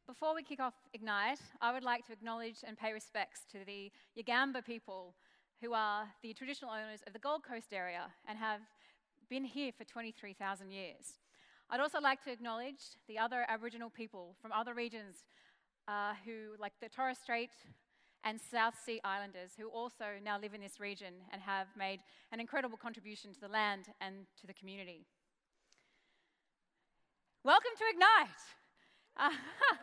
Before we kick off Ignite, I would like to acknowledge and pay respects to the Yagamba people who are the traditional owners of the Gold Coast area and have been here for 23,000 years. I'd also like to acknowledge the other Aboriginal people from other regions who, like the Torres Strait and South Sea Islanders, who also now live in this region and have made an incredible contribution to the land and to the community. Welcome to Ignite!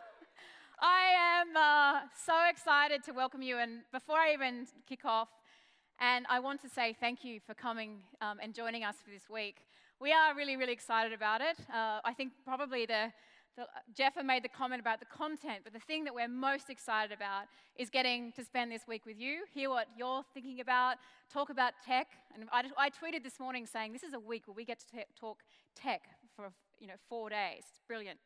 I am so excited to welcome you, and before I even kick off, and I want to say thank you for coming and joining us for this week. We are really, really excited about it. I think probably Jeff made the comment about the content, but the thing that we're most excited about is getting to spend this week with you, hear what you're thinking about, talk about tech. And I tweeted this morning saying this is a week where we get to talk tech for 4 days. It's brilliant.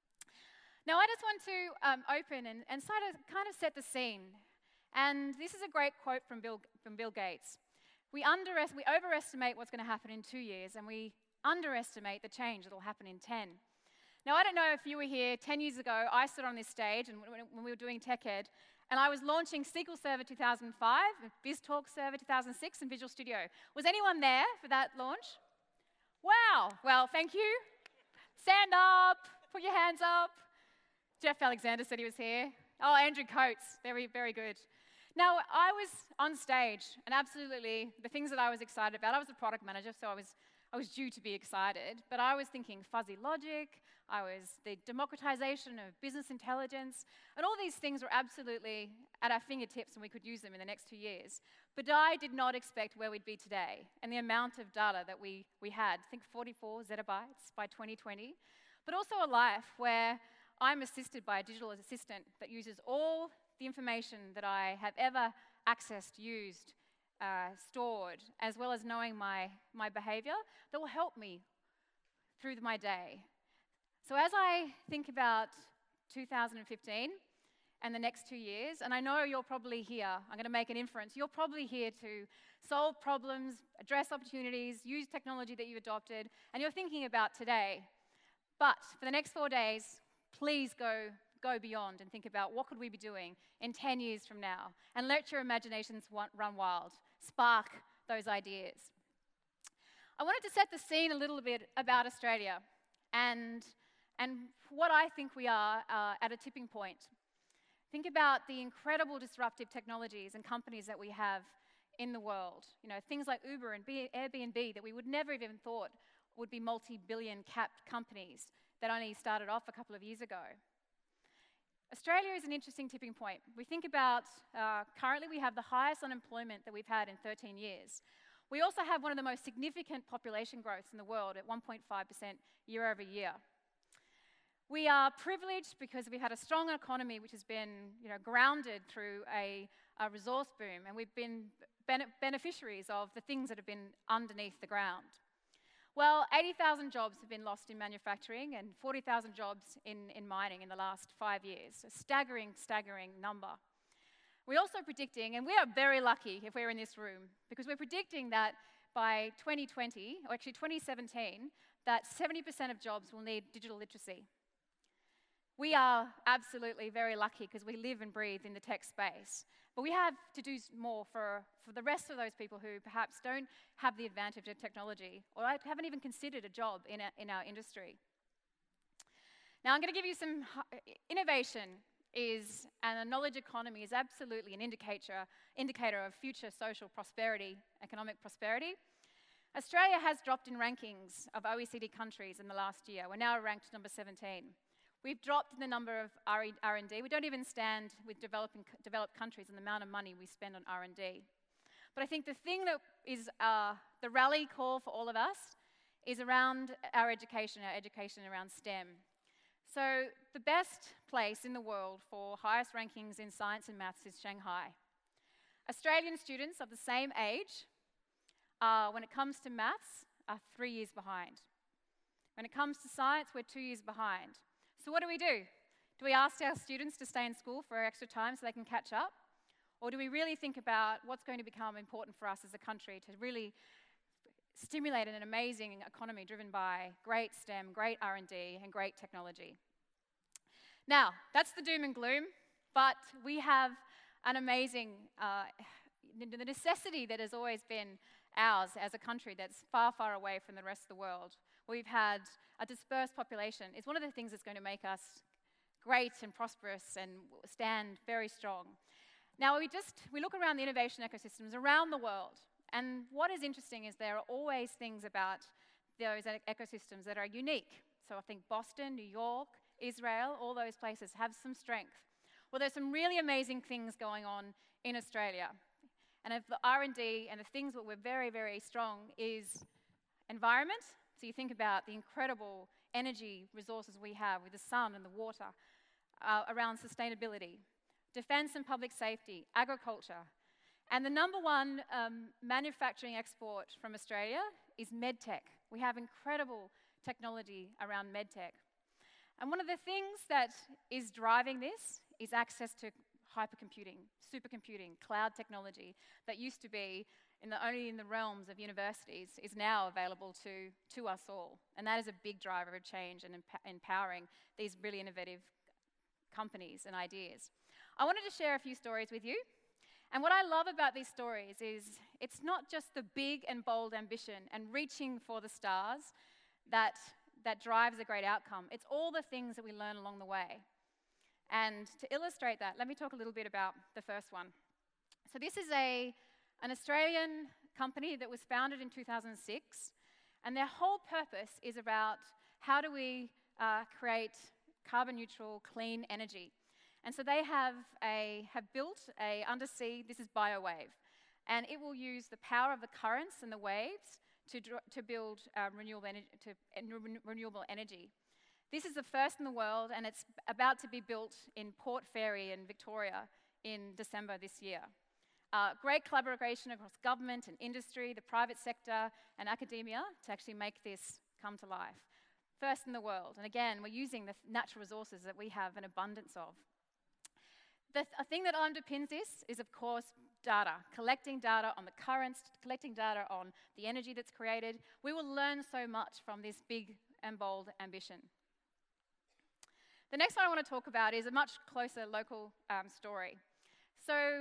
Now, I just want to open and kind of set the scene. And this is a great quote from Bill Gates. We overestimate what's going to happen in 2 years, and we underestimate the change that will happen in 10. Now, I don't know if you were here 10 years ago. I stood on this stage and when we were doing TechEd, and I was launching SQL Server 2005, BizTalk Server 2006, and Visual Studio. Was anyone there for that launch? Wow. Well, thank you. Stand up. Put your hands up. Jeff Alexander said he was here. Oh, Andrew Coates. Very, very good. Now, I was on stage, and absolutely the things that I was excited about, I was a product manager, so I was due to be excited, but I was thinking fuzzy logic, I was the democratization of business intelligence, and all these things were absolutely at our fingertips and we could use them in the next 2 years. But I did not expect where we'd be today and the amount of data that we had. I think 44 zettabytes by 2020, but also a life where I'm assisted by a digital assistant that uses all the information that I have ever accessed, used, stored, as well as knowing my behavior that will help me through my day. So as I think about 2015 and the next 2 years, and I know you're probably here, I'm going to make an inference, you're probably here to solve problems, address opportunities, use technology that you've adopted, and you're thinking about today. But for the next 4 days, please go beyond and think about what could we be doing in 10 years from now, and let your imaginations run wild. Spark those ideas. I wanted to set the scene a little bit about Australia and what I think we are at a tipping point. Think about the incredible disruptive technologies and companies that we have in the world. Things like Uber and Airbnb that we would never even thought would be multi-billion capped companies that only started off a couple of years ago. Australia is an interesting tipping point. We think about, currently we have the highest unemployment that we've had in 13 years. We also have one of the most significant population growths in the world at 1.5% year over year. We are privileged because we've had a strong economy which has been grounded through a resource boom, and we've been beneficiaries of the things that have been underneath the ground. Well, 80,000 jobs have been lost in manufacturing and 40,000 jobs in mining in the last 5 years. A staggering, staggering number. We're also predicting, and we are very lucky if we're in this room, because we're predicting that by 2020, or actually 2017, that 70% of jobs will need digital literacy. We are absolutely very lucky because we live and breathe in the tech space. But we have to do more for the rest of those people who perhaps don't have the advantage of technology or haven't even considered a job in our industry. Now, I'm going to give you some innovation and a knowledge economy is absolutely an indicator of future social prosperity, economic prosperity. Australia has dropped in rankings of OECD countries in the last year. We're now ranked number 17. We've dropped in the number of R&D. We don't even stand with developed countries and the amount of money we spend on R&D. But I think the thing that is the rally call for all of us is around our education around STEM. So the best place in the world for highest rankings in science and maths is Shanghai. Australian students of the same age, when it comes to maths, are 3 years behind. When it comes to science, we're 2 years behind. So what do? Do we ask our students to stay in school for extra time so they can catch up? Or do we really think about what's going to become important for us as a country to really stimulate an amazing economy driven by great STEM, great R&D, and great technology? Now, that's the doom and gloom, but we have an amazing, the necessity that has always been ours as a country that's far, far away from the rest of the world. We've had a dispersed population. It's one of the things that's going to make us great and prosperous and stand very strong. Now, we look around the innovation ecosystems around the world, and what is interesting is there are always things about those ecosystems that are unique. So I think Boston, New York, Israel, all those places have some strength. Well, there's some really amazing things going on in Australia. And if the R&D and the things that we're very, very strong is environment. So you think about the incredible energy resources we have with the sun and the water, around sustainability, defense and public safety, agriculture. And the number one manufacturing export from Australia is medtech. We have incredible technology around medtech. And one of the things that is driving this is access to hypercomputing, supercomputing, cloud technology that used to be only in the realms of universities is now available to us all. And that is a big driver of change and empowering these really innovative companies and ideas. I wanted to share a few stories with you. And what I love about these stories is it's not just the big and bold ambition and reaching for the stars that drives a great outcome. It's all the things that we learn along the way. And to illustrate that, let me talk a little bit about the first one. So this is an Australian company that was founded in 2006, and their whole purpose is about how do we create carbon neutral, clean energy. And so they have built a undersea, this is BioWave, and it will use the power of the currents and the waves to build renewable energy. This is the first in the world, and it's about to be built in Port Fairy in Victoria in December this year. Great collaboration across government and industry, the private sector, and academia to actually make this come to life. First in the world, and again, we're using the natural resources that we have an abundance of. The thing that underpins this is, of course, data, collecting data on the currents, collecting data on the energy that's created. We will learn so much from this big and bold ambition. The next one I want to talk about is a much closer local story. So,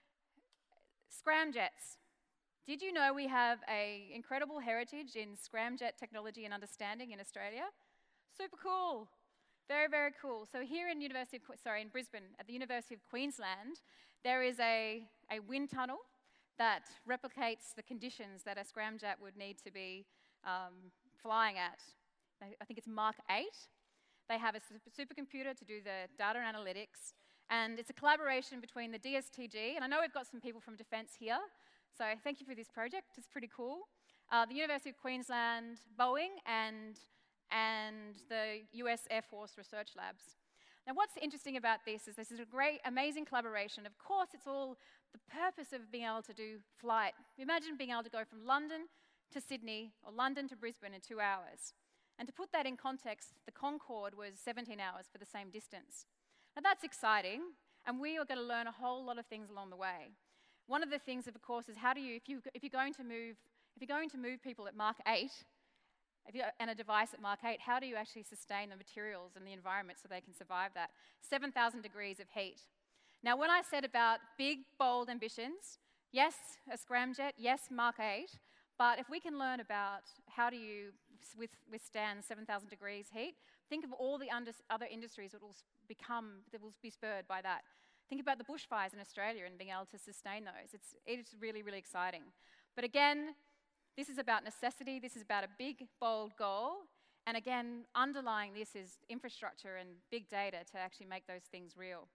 scramjets. Did you know we have an incredible heritage in scramjet technology and understanding in Australia? Super cool. Very, very cool. So here in Brisbane, at the University of Queensland, there is a wind tunnel that replicates the conditions that a scramjet would need to be flying at. I think it's Mark 8. They have a supercomputer to do the data analytics, and it's a collaboration between the DSTG, and I know we've got some people from Defence here, so thank you for this project, it's pretty cool. The University of Queensland, Boeing, and the US Air Force Research Labs. Now what's interesting about this is a great, amazing collaboration. Of course, it's all the purpose of being able to do flight. Imagine being able to go from London to Sydney or London to Brisbane in 2 hours. And to put that in context, the Concorde was 17 hours for the same distance. Now that's exciting, and we are going to learn a whole lot of things along the way. One of the things, of course, is if you're going to move people at Mark 8, and a device at Mark 8, how do you actually sustain the materials and the environment so they can survive that? 7,000 degrees of heat. Now, when I said about big, bold ambitions, yes, a scramjet, yes, Mark 8, but if we can learn about how do you withstand 7,000 degrees heat, think of all the other industries that will be spurred by that. Think about the bushfires in Australia and being able to sustain those. It's really, really exciting. But again, this is about necessity, this is about a big, bold goal, and again, underlying this is infrastructure and big data to actually make those things real.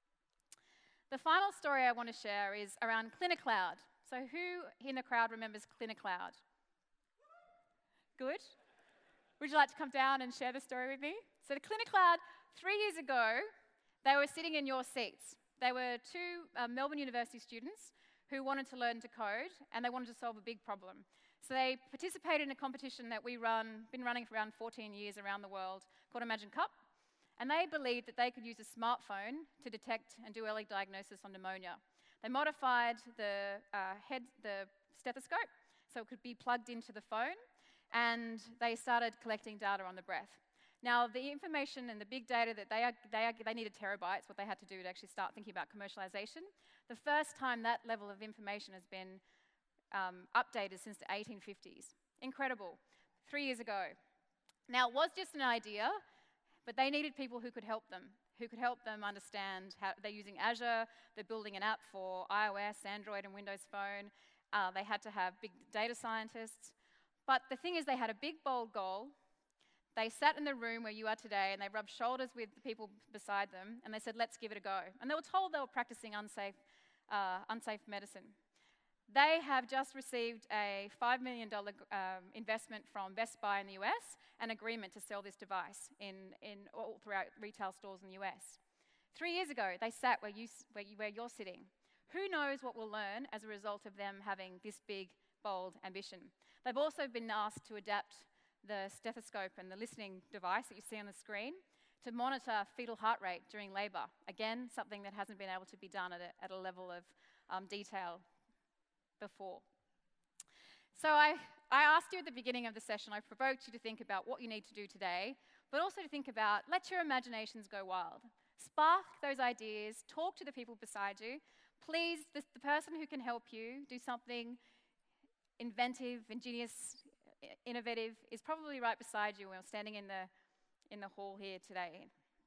The final story I want to share is around CliniCloud. So who in the crowd remembers CliniCloud? Good. Would you like to come down and share the story with me? So the CliniCloud, 3 years ago, they were sitting in your seats. They were two Melbourne University students who wanted to learn to code, and they wanted to solve a big problem. So they participated in a competition that been running for around 14 years around the world, called Imagine Cup, and they believed that they could use a smartphone to detect and do early diagnosis on pneumonia. They modified the stethoscope so it could be plugged into the phone, and they started collecting data on the breath. Now, the information and the big data that they needed terabytes, what they had to do to actually start thinking about commercialization. The first time that level of information has been updated since the 1850s. Incredible. 3 years ago. Now, it was just an idea, but they needed people who could help them understand how they're using Azure, they're building an app for iOS, Android, and Windows Phone. They had to have big data scientists. But the thing is, they had a big, bold goal. They sat in the room where you are today, and they rubbed shoulders with the people beside them, and they said, let's give it a go. And they were told they were practicing unsafe medicine. They have just received a $5 million investment from Best Buy in the US, an agreement to sell this device all throughout retail stores in the US. 3 years ago, they sat where you're sitting. Who knows what we'll learn as a result of them having this big, bold ambition? They've also been asked to adapt the stethoscope and the listening device that you see on the screen to monitor fetal heart rate during labor. Again, something that hasn't been able to be done at a level of detail before. So I asked you at the beginning of the session, I provoked you to think about what you need to do today, but also to think about, let your imaginations go wild. Spark those ideas, talk to the people beside you. Please, the person who can help you do something inventive, ingenious, innovative is probably right beside you when we're standing in the hall here today.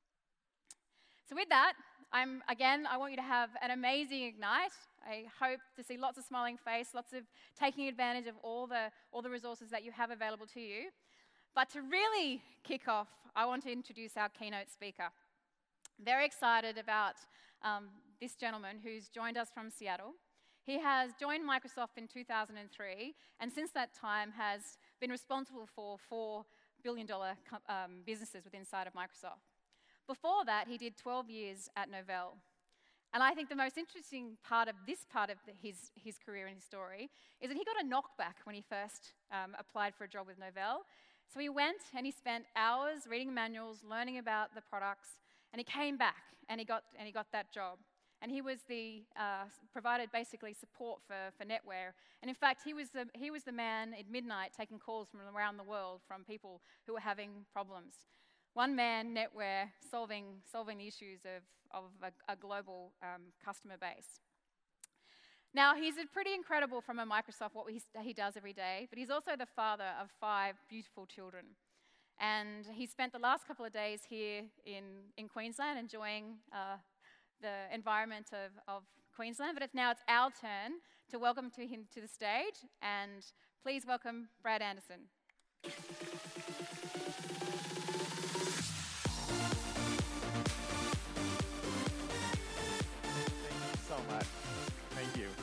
So with that, I want you to have an amazing Ignite. I hope to see lots of smiling face, lots of taking advantage of all the resources that you have available to you. But to really kick off, I want to introduce our keynote speaker. Very excited about this gentleman who's joined us from Seattle. He has joined Microsoft in 2003, and since that time has been responsible for $4 billion businesses inside of Microsoft. Before that, he did 12 years at Novell. And I think the most interesting part of his career and his story is that he got a knockback when he first applied for a job with Novell. So he went and he spent hours reading manuals, learning about the products, and he came back and he got that job. And he was provided basically support for NetWare. And in fact, he was the man at midnight taking calls from around the world from people who were having problems. One man, NetWare, solving the issues of a global customer base. Now, he's pretty incredible from a Microsoft, what he does every day, but he's also the father of 5 beautiful children. And he spent the last couple of days here in Queensland enjoying the environment of Queensland, but now it's our turn to welcome him to the stage, and please welcome Brad Anderson. Thank you so much. Thank you.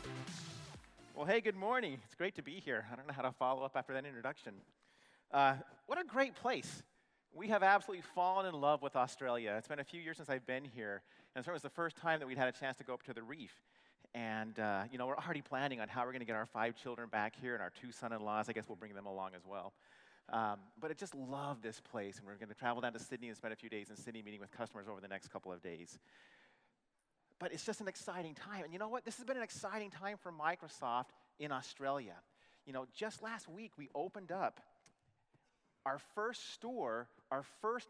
Well, hey, good morning. It's great to be here. I don't know how to follow up after that introduction. What a great place. We have absolutely fallen in love with Australia. It's been a few years since I've been here, and so it was the first time that we'd had a chance to go up to the reef. And, we're already planning on how we're going to get our 5 children back here and our 2 son-in-laws. I guess we'll bring them along as well. But I just love this place, and we're going to travel down to Sydney and spend a few days in Sydney meeting with customers over the next couple of days. But it's just an exciting time. And you know what? This has been an exciting time for Microsoft in Australia. Just last week, we opened up our first store, our first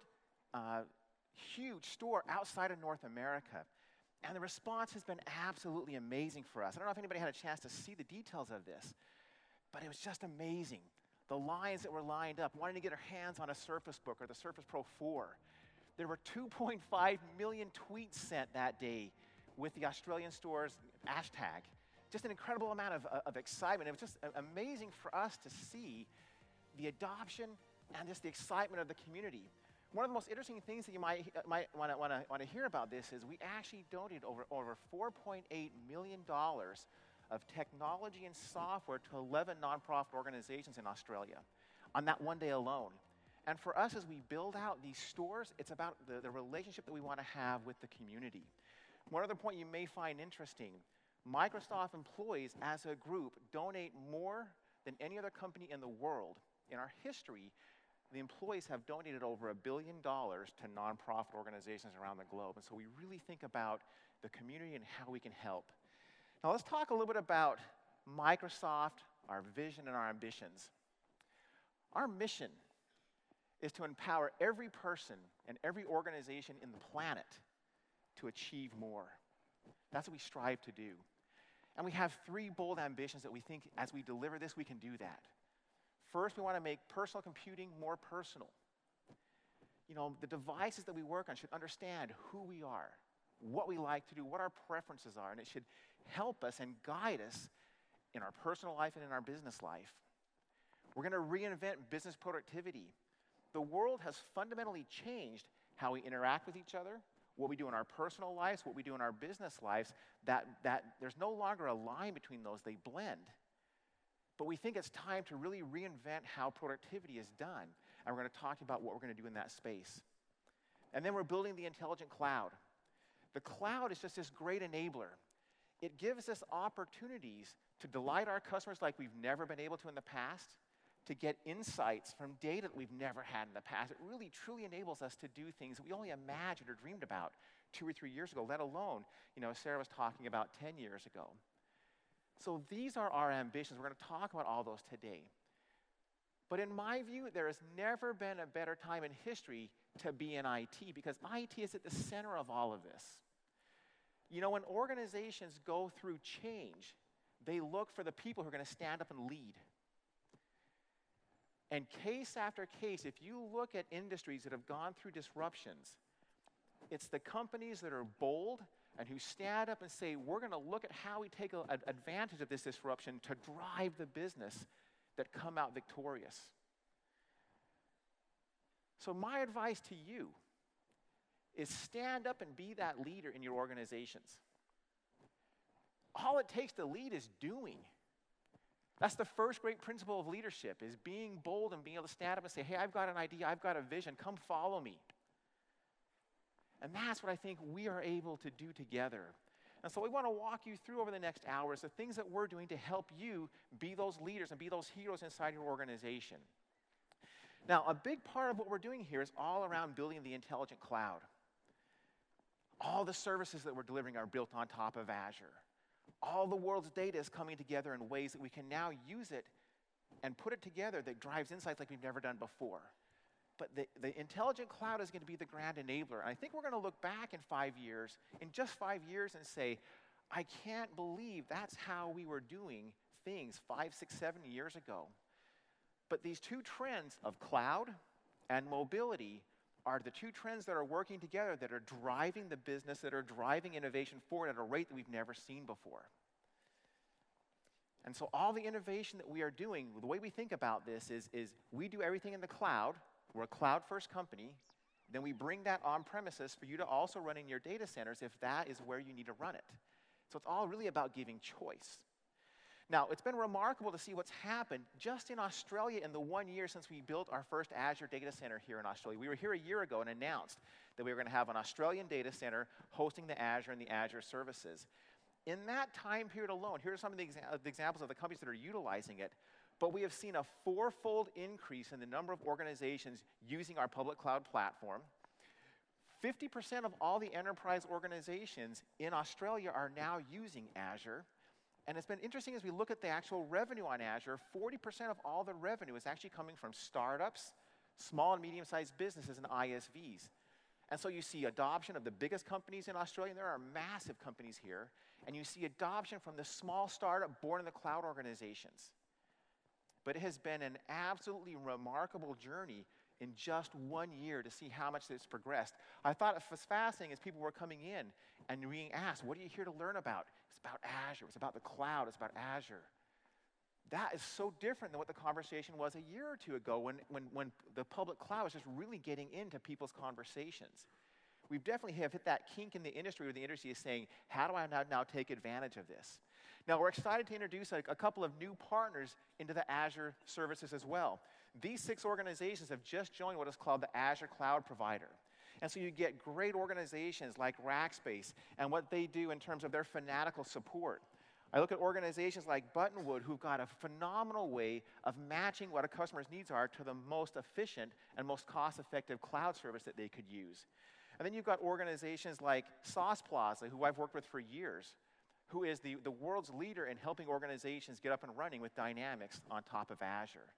huge store outside of North America. And the response has been absolutely amazing for us. I don't know if anybody had a chance to see the details of this, but it was just amazing. The lines that were lined up, wanting to get their hands on a Surface Book or the Surface Pro 4. There were 2.5 million tweets sent that day with the Australian store's hashtag. Just an incredible amount of excitement. It was just amazing for us to see the adoption and just the excitement of the community. One of the most interesting things that you might want to hear about this is we actually donated over $4.8 million of technology and software to 11 nonprofit organizations in Australia on that one day alone. And for us, as we build out these stores, it's about the relationship that we want to have with the community. One other point you may find interesting, Microsoft employees as a group donate more than any other company in the world. In our history, the employees have donated over $1 billion to nonprofit organizations around the globe. And so we really think about the community and how we can help. Now let's talk a little bit about Microsoft, our vision, and our ambitions. Our mission is to empower every person and every organization in the planet to achieve more. That's what we strive to do. And we have 3 bold ambitions that we think as we deliver this, we can do that. First, we want to make personal computing more personal. You know, the devices that we work on should understand who we are, what we like to do, what our preferences are, and it should help us and guide us in our personal life and in our business life. We're going to reinvent business productivity. The world has fundamentally changed how we interact with each other, what we do in our personal lives, what we do in our business lives, that there's no longer a line between those, they blend. But we think it's time to really reinvent how productivity is done, and we're going to talk about what we're going to do in that space. And then we're building the intelligent cloud. The cloud is just this great enabler. It gives us opportunities to delight our customers like we've never been able to in the past, to get insights from data that we've never had in the past. It really, truly enables us to do things that we only imagined or dreamed about 2 or 3 years ago, let alone, Sarah was talking about 10 years ago. So these are our ambitions. We're going to talk about all those today. But in my view, there has never been a better time in history to be in IT, because IT is at the center of all of this. When organizations go through change, they look for the people who are going to stand up and lead. And case after case, if you look at industries that have gone through disruptions, it's the companies that are bold and who stand up and say, we're going to look at how we take advantage of this disruption to drive the business, that come out victorious. So my advice to you is stand up and be that leader in your organizations. All it takes to lead is doing. That's the first great principle of leadership, is being bold and being able to stand up and say, hey, I've got an idea, I've got a vision, come follow me. And that's what I think we are able to do together. And so we want to walk you through over the next hours the things that we're doing to help you be those leaders and be those heroes inside your organization. Now, a big part of what we're doing here is all around building the intelligent cloud. All the services that we're delivering are built on top of Azure. All the world's data is coming together in ways that we can now use it and put it together that drives insights like we've never done before. But the intelligent cloud is going to be the grand enabler. And I think we're going to look back in 5 years, in just 5 years, and say, I can't believe that's how we were doing things 5, 6, 7 years ago. But these 2 trends of cloud and mobility are the 2 trends that are working together, that are driving the business, that are driving innovation forward at a rate that we've never seen before. And so all the innovation that we are doing, the way we think about this is we do everything in the cloud. We're a cloud-first company. Then we bring that on-premises for you to also run in your data centers if that is where you need to run it. So it's all really about giving choice. Now, it's been remarkable to see what's happened just in Australia in the 1 year since we built our first Azure data center here in Australia. We were here a year ago and announced that we were going to have an Australian data center hosting the Azure and the Azure services. In that time period alone, here are some of the examples of the companies that are utilizing it, but we have seen a 4-fold increase in the number of organizations using our public cloud platform. 50% of all the enterprise organizations in Australia are now using Azure. And it's been interesting as we look at the actual revenue on Azure, 40% of all the revenue is actually coming from startups, small and medium-sized businesses, and ISVs. And so you see adoption of the biggest companies in Australia, and there are massive companies here, and you see adoption from the small startup born in the cloud organizations. But it has been an absolutely remarkable journey in just 1 year to see how much it's progressed. I thought it was fascinating as people were coming in and being asked, what are you here to learn about? It's about Azure, it's about the cloud, it's about Azure. That is so different than what the conversation was a year or 2 ago when the public cloud was just really getting into people's conversations. We definitely have hit that kink in the industry where the industry is saying, how do I now take advantage of this? Now, we're excited to introduce a couple of new partners into the Azure services as well. These 6 organizations have just joined what is called the Azure Cloud Provider. And so you get great organizations like Rackspace and what they do in terms of their fanatical support. I look at organizations like Buttonwood, who've got a phenomenal way of matching what a customer's needs are to the most efficient and most cost-effective cloud service that they could use. And then you've got organizations like Sauce Plaza, who I've worked with for years, who is the world's leader in helping organizations get up and running with Dynamics on top of Azure.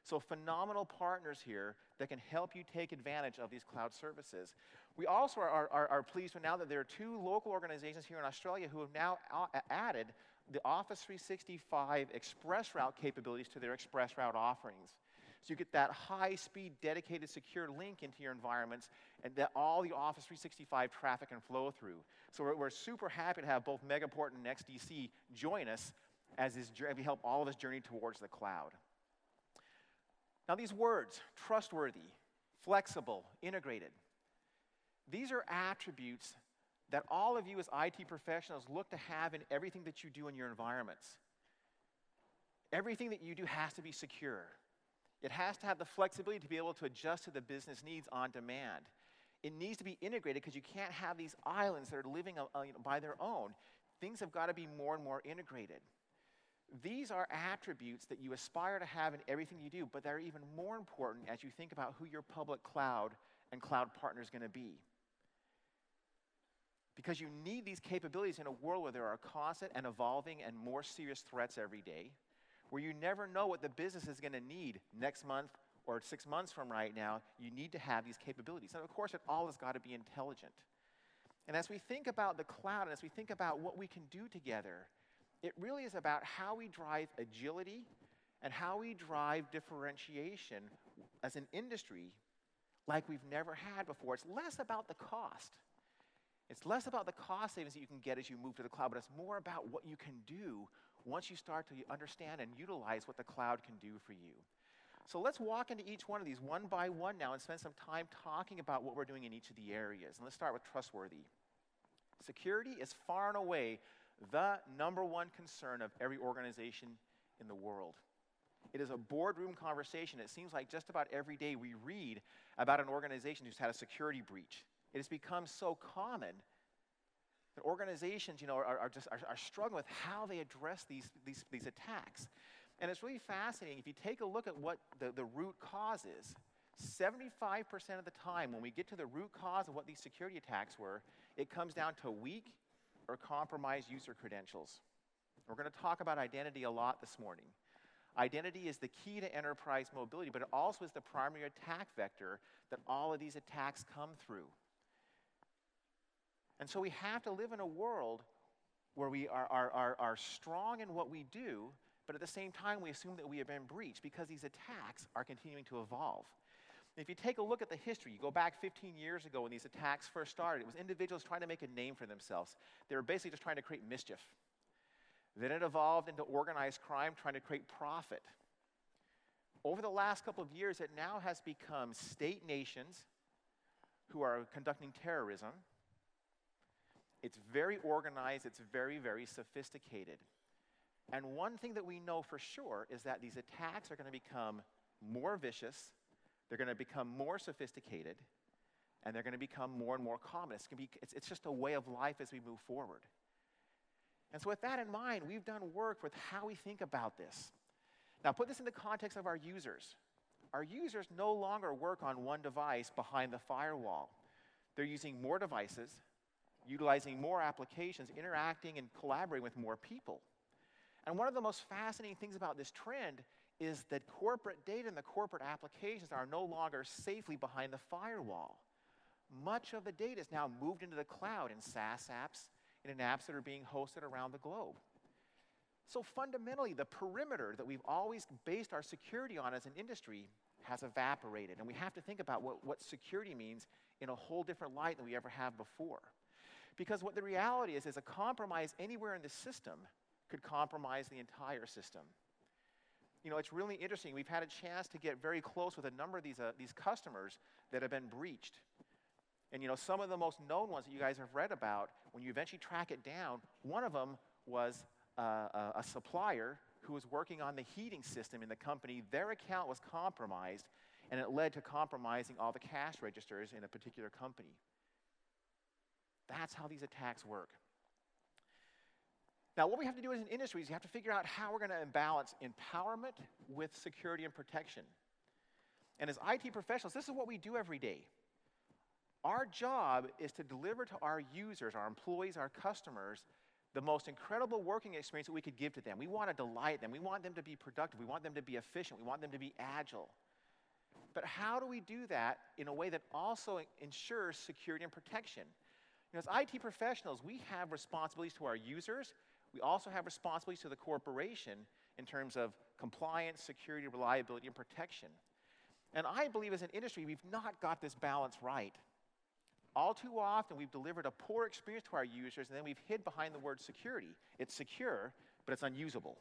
So phenomenal partners here that can help you take advantage of these cloud services. We also are pleased to now that there are 2 local organizations here in Australia who have now added the Office 365 ExpressRoute capabilities to their ExpressRoute offerings. So you get that high-speed, dedicated, secure link into your environments, and that all the Office 365 traffic can flow through. So we're super happy to have both Megaport and NextDC join us as we help all of us journey towards the cloud. Now these words, trustworthy, flexible, integrated, these are attributes that all of you as IT professionals look to have in everything that you do in your environments. Everything that you do has to be secure. It has to have the flexibility to be able to adjust to the business needs on demand. It needs to be integrated because you can't have these islands that are living by their own. Things have got to be more and more integrated. These are attributes that you aspire to have in everything you do, but they're even more important as you think about who your public cloud and cloud partner is going to be. Because you need these capabilities in a world where there are constant and evolving and more serious threats every day, where you never know what the business is going to need next month or 6 months from right now. You need to have these capabilities. And of course, it all has got to be intelligent. And as we think about the cloud, and as we think about what we can do together, it really is about how we drive agility and how we drive differentiation as an industry like we've never had before. It's less about the cost. It's less about the cost savings that you can get as you move to the cloud, but it's more about what you can do once you start to understand and utilize what the cloud can do for you. So let's walk into each one of these one by one now and spend some time talking about what we're doing in each of the areas. And let's start with trustworthy. Security is far and away the #1 concern of every organization in the world. It is a boardroom conversation. It seems like just about every day we read about an organization who's had a security breach. It has become so common that organizations, are struggling with how they address these attacks. And it's really fascinating. If you take a look at what the root cause is, 75% of the time when we get to the root cause of what these security attacks were, it comes down to weak or compromised user credentials. We're going to talk about identity a lot this morning. Identity is the key to enterprise mobility, but it also is the primary attack vector that all of these attacks come through. And so we have to live in a world where we are strong in what we do, but at the same time we assume that we have been breached because these attacks are continuing to evolve. If you take a look at the history, you go back 15 years ago when these attacks first started, it was individuals trying to make a name for themselves. They were basically just trying to create mischief. Then it evolved into organized crime trying to create profit. Over the last couple of years, it now has become state nations who are conducting terrorism. It's very organized, it's very, very sophisticated. And one thing that we know for sure is that these attacks are going to become more vicious, they're going to become more sophisticated, and they're going to become more and more common. It's just a way of life as we move forward. And so with that in mind, we've done work with how we think about this. Now put this in the context of our users. Our users no longer work on one device behind the firewall. They're using more devices, utilizing more applications, interacting and collaborating with more people. And one of the most fascinating things about this trend is that corporate data and the corporate applications are no longer safely behind the firewall. Much of the data is now moved into the cloud in SaaS apps and in apps that are being hosted around the globe. So fundamentally, the perimeter that we've always based our security on as an industry has evaporated. And we have to think about what security means in a whole different light than we ever have before. Because what the reality is a compromise anywhere in the system could compromise the entire system. It's really interesting. We've had a chance to get very close with a number of these customers that have been breached. And some of the most known ones that you guys have read about, when you eventually track it down, one of them was a supplier who was working on the heating system in the company. Their account was compromised, and it led to compromising all the cash registers in a particular company. That's how these attacks work. Now, what we have to do as an industry is you have to figure out how we're going to balance empowerment with security and protection. And as IT professionals, this is what we do every day. Our job is to deliver to our users, our employees, our customers, the most incredible working experience that we could give to them. We want to delight them. We want them to be productive. We want them to be efficient. We want them to be agile. But how do we do that in a way that also ensures security and protection? As IT professionals, we have responsibilities to our users. We also have responsibilities to the corporation in terms of compliance, security, reliability, and protection. And I believe as an industry, we've not got this balance right. All too often, we've delivered a poor experience to our users, and then we've hid behind the word security. It's secure, but it's unusable.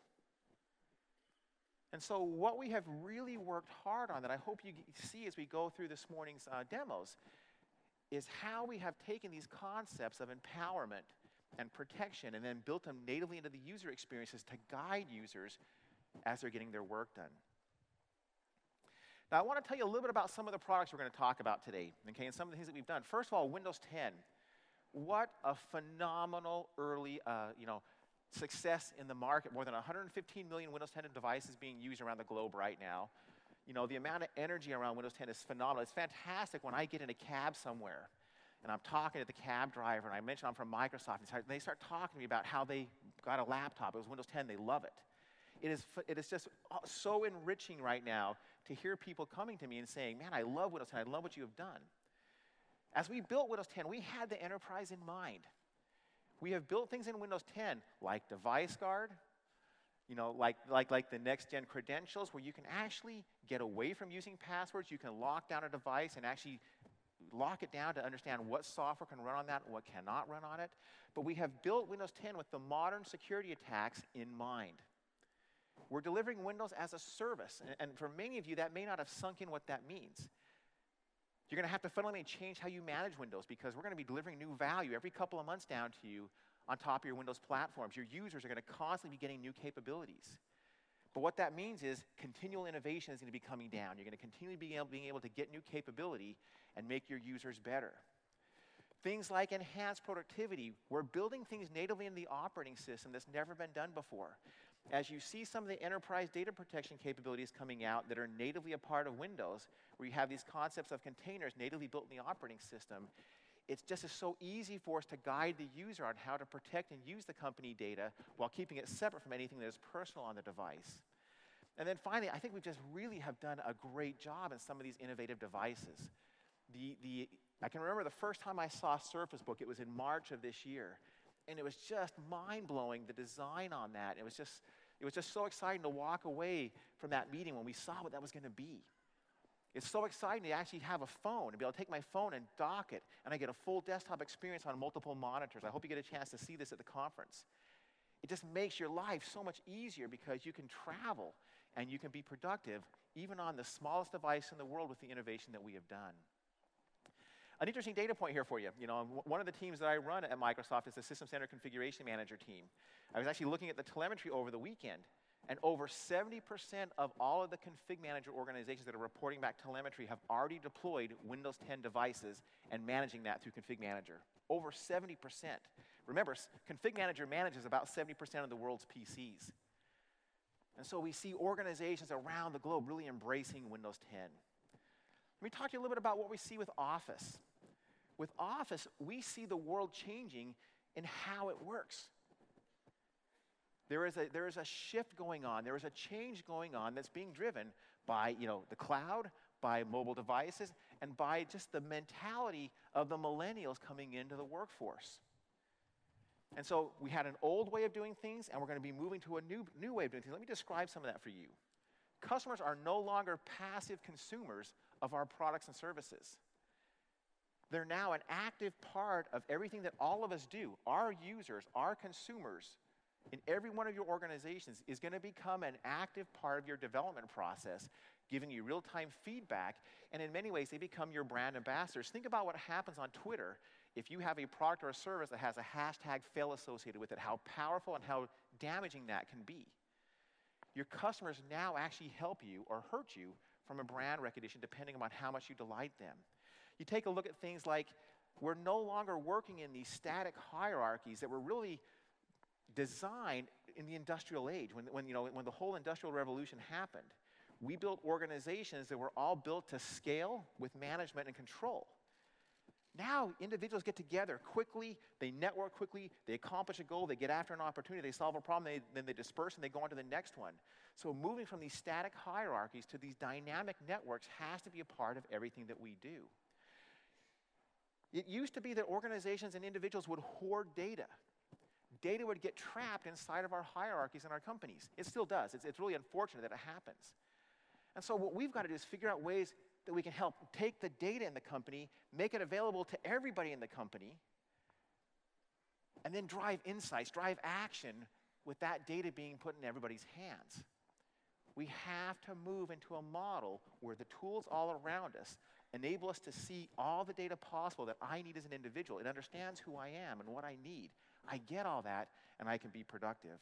And so what we have really worked hard on, that I hope you see as we go through this morning's demos, is how we have taken these concepts of empowerment and protection and then built them natively into the user experiences to guide users as they're getting their work done. Now, I want to tell you a little bit about some of the products we're going to talk about today, okay, and some of the things that we've done. First of all, Windows 10. What a phenomenal early, success in the market. More than 115 million Windows 10 devices being used around the globe right now. The amount of energy around Windows 10 is phenomenal. It's fantastic when I get in a cab somewhere and I'm talking to the cab driver and I mention I'm from Microsoft and they start talking to me about how they got a laptop. It was Windows 10. They love it. It is just so enriching right now to hear people coming to me and saying, man, I love Windows 10. I love what you have done. As we built Windows 10, we had the enterprise in mind. We have built things in Windows 10 like Device Guard, like the next-gen credentials where you can actually get away from using passwords. You can lock down a device and actually lock it down to understand what software can run on that and what cannot run on it. But we have built Windows 10 with the modern security attacks in mind. We're delivering Windows as a service. And for many of you, that may not have sunk in what that means. You're going to have to fundamentally change how you manage Windows because we're going to be delivering new value every couple of months down to you on top of your Windows platforms. Your users are going to constantly be getting new capabilities. But what that means is continual innovation is going to be coming down. You're going to continually be able to get new capability and make your users better. Things like enhanced productivity. We're building things natively in the operating system that's never been done before. As you see some of the enterprise data protection capabilities coming out that are natively a part of Windows, where you have these concepts of containers natively built in the operating system, it's just so easy for us to guide the user on how to protect and use the company data while keeping it separate from anything that is personal on the device. And then finally, I think we just really have done a great job in some of these innovative devices. I can remember the first time I saw Surface Book, it was in March of this year. And it was just mind-blowing, the design on that. It was just so exciting to walk away from that meeting when we saw what that was going to be. It's so exciting to actually have a phone and be able to take my phone and dock it, and I get a full desktop experience on multiple monitors. I hope you get a chance to see this at the conference. It just makes your life so much easier because you can travel and you can be productive even on the smallest device in the world with the innovation that we have done. An interesting data point here for you. One of the teams that I run at Microsoft is the System Center Configuration Manager team. I was actually looking at the telemetry over the weekend, and over 70% of all of the Config Manager organizations that are reporting back telemetry have already deployed Windows 10 devices and managing that through Config Manager. Over 70%. Remember, Config Manager manages about 70% of the world's PCs. And so we see organizations around the globe really embracing Windows 10. Let me talk to you a little bit about what we see with Office. With Office, we see the world changing in how it works. There is a shift going on. There is a change going on that's being driven by the cloud, by mobile devices, and by just the mentality of the millennials coming into the workforce. And so we had an old way of doing things, and we're going to be moving to a new way of doing things. Let me describe some of that for you. Customers are no longer passive consumers of our products and services. They're now an active part of everything that all of us do. Our users, our consumers, in every one of your organizations is going to become an active part of your development process, giving you real-time feedback, and in many ways, they become your brand ambassadors. Think about what happens on Twitter if you have a product or a service that has a hashtag fail associated with it, how powerful and how damaging that can be. Your customers now actually help you or hurt you from a brand recognition depending on how much you delight them. You take a look at things like we're no longer working in these static hierarchies that were really designed in the industrial age when the whole industrial revolution happened. We built organizations that were all built to scale with management and control. Now individuals get together quickly, they network quickly, they accomplish a goal, they get after an opportunity, they solve a problem, then they disperse and they go on to the next one. So moving from these static hierarchies to these dynamic networks has to be a part of everything that we do. It used to be that organizations and individuals would hoard data. Data would get trapped inside of our hierarchies in our companies. It still does. It's really unfortunate that it happens. And so what we've got to do is figure out ways that we can help take the data in the company, make it available to everybody in the company, and then drive insights, drive action with that data being put in everybody's hands. We have to move into a model where the tools all around us enable us to see all the data possible that I need as an individual. It understands who I am and what I need. I get all that, and I can be productive.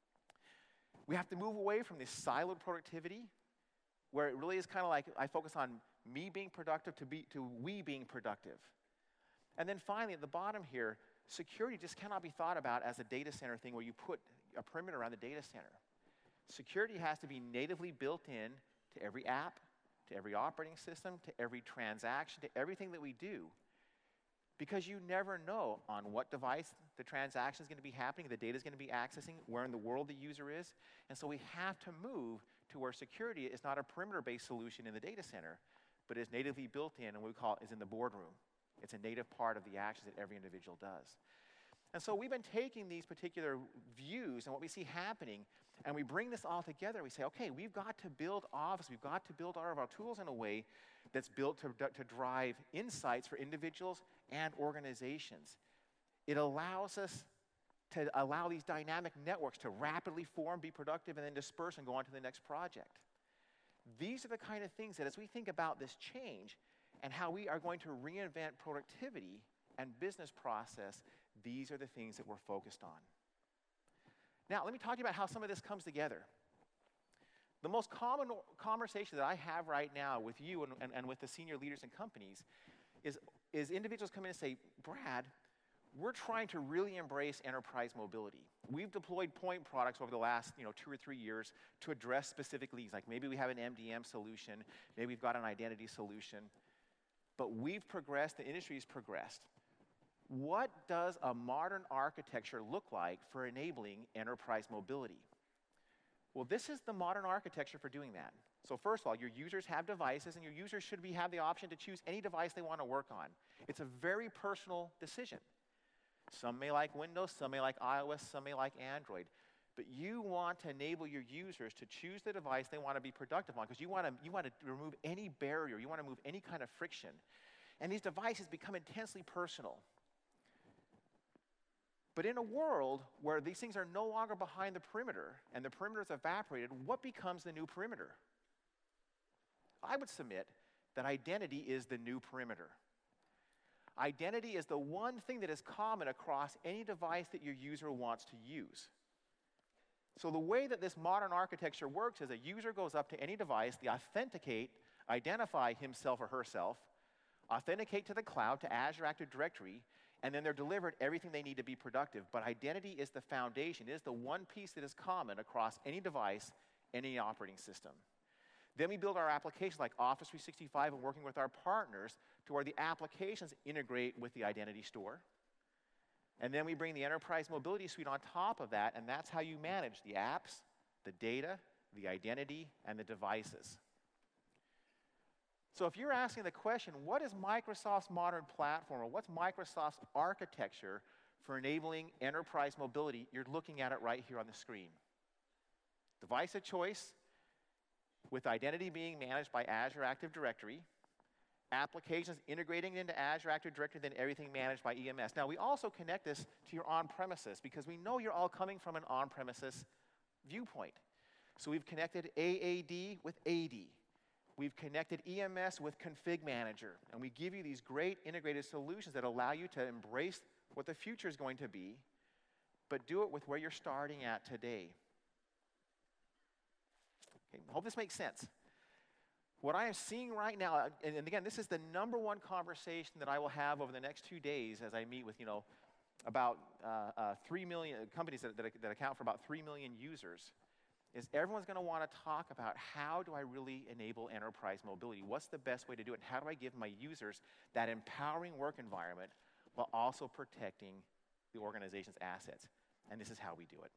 We have to move away from this siloed productivity, where it really is kind of like I focus on me being productive to we being productive. And then finally, at the bottom here, security just cannot be thought about as a data center thing where you put a perimeter around the data center. Security has to be natively built in to every app, to every operating system, to every transaction, to everything that we do. Because you never know on what device the transaction is going to be happening, the data is going to be accessing, where in the world the user is. And so we have to move to where security is not a perimeter-based solution in the data center, but is natively built in, and what we call it is in the boardroom. It's a native part of the actions that every individual does. And so we've been taking these particular views and what we see happening, and we bring this all together. We say, okay, we've got to build Office. We've got to build all of our tools in a way that's built to drive insights for individuals and organizations. It allows us to allow these dynamic networks to rapidly form, be productive, and then disperse and go on to the next project. These are the kind of things that as we think about this change and how we are going to reinvent productivity and business process, these are the things that we're focused on. Now, let me talk to you about how some of this comes together. The most common conversation that I have right now with you and with the senior leaders in companies is individuals come in and say, Brad, we're trying to really embrace enterprise mobility. We've deployed point products over the last 2 or 3 years to address specific needs. Like maybe we have an MDM solution, maybe we've got an identity solution, but we've progressed, the industry's progressed. What does a modern architecture look like for enabling enterprise mobility? Well, this is the modern architecture for doing that. So first of all, your users have devices, and your users should have the option to choose any device they want to work on. It's a very personal decision. Some may like Windows, some may like iOS, some may like Android. But you want to enable your users to choose the device they want to be productive on, because you want to remove any barrier, you want to remove any kind of friction. And these devices become intensely personal. But in a world where these things are no longer behind the perimeter and the perimeter is evaporated, what becomes the new perimeter? I would submit that identity is the new perimeter. Identity is the one thing that is common across any device that your user wants to use. So the way that this modern architecture works is a user goes up to any device, they authenticate, identify himself or herself, authenticate to the cloud, to Azure Active Directory, and then they're delivered everything they need to be productive. But identity is the foundation, it is the one piece that is common across any device, any operating system. Then we build our applications like Office 365 and working with our partners to where the applications integrate with the identity store. And then we bring the Enterprise Mobility Suite on top of that, and that's how you manage the apps, the data, the identity, and the devices. So if you're asking the question, what is Microsoft's modern platform, or what's Microsoft's architecture for enabling enterprise mobility, you're looking at it right here on the screen. Device of choice, with identity being managed by Azure Active Directory, applications integrating into Azure Active Directory, then everything managed by EMS. Now, we also connect this to your on-premises, because we know you're all coming from an on-premises viewpoint. So we've connected AAD with AD. We've connected EMS with Config Manager, and we give you these great integrated solutions that allow you to embrace what the future is going to be, but do it with where you're starting at today. Okay, I hope this makes sense. What I am seeing right now, and again, this is the number one conversation that I will have over the next 2 days as I meet with, about 3 million companies that account for about 3 million users, is everyone's going to want to talk about how do I really enable enterprise mobility? What's the best way to do it? And how do I give my users that empowering work environment while also protecting the organization's assets? And this is how we do it.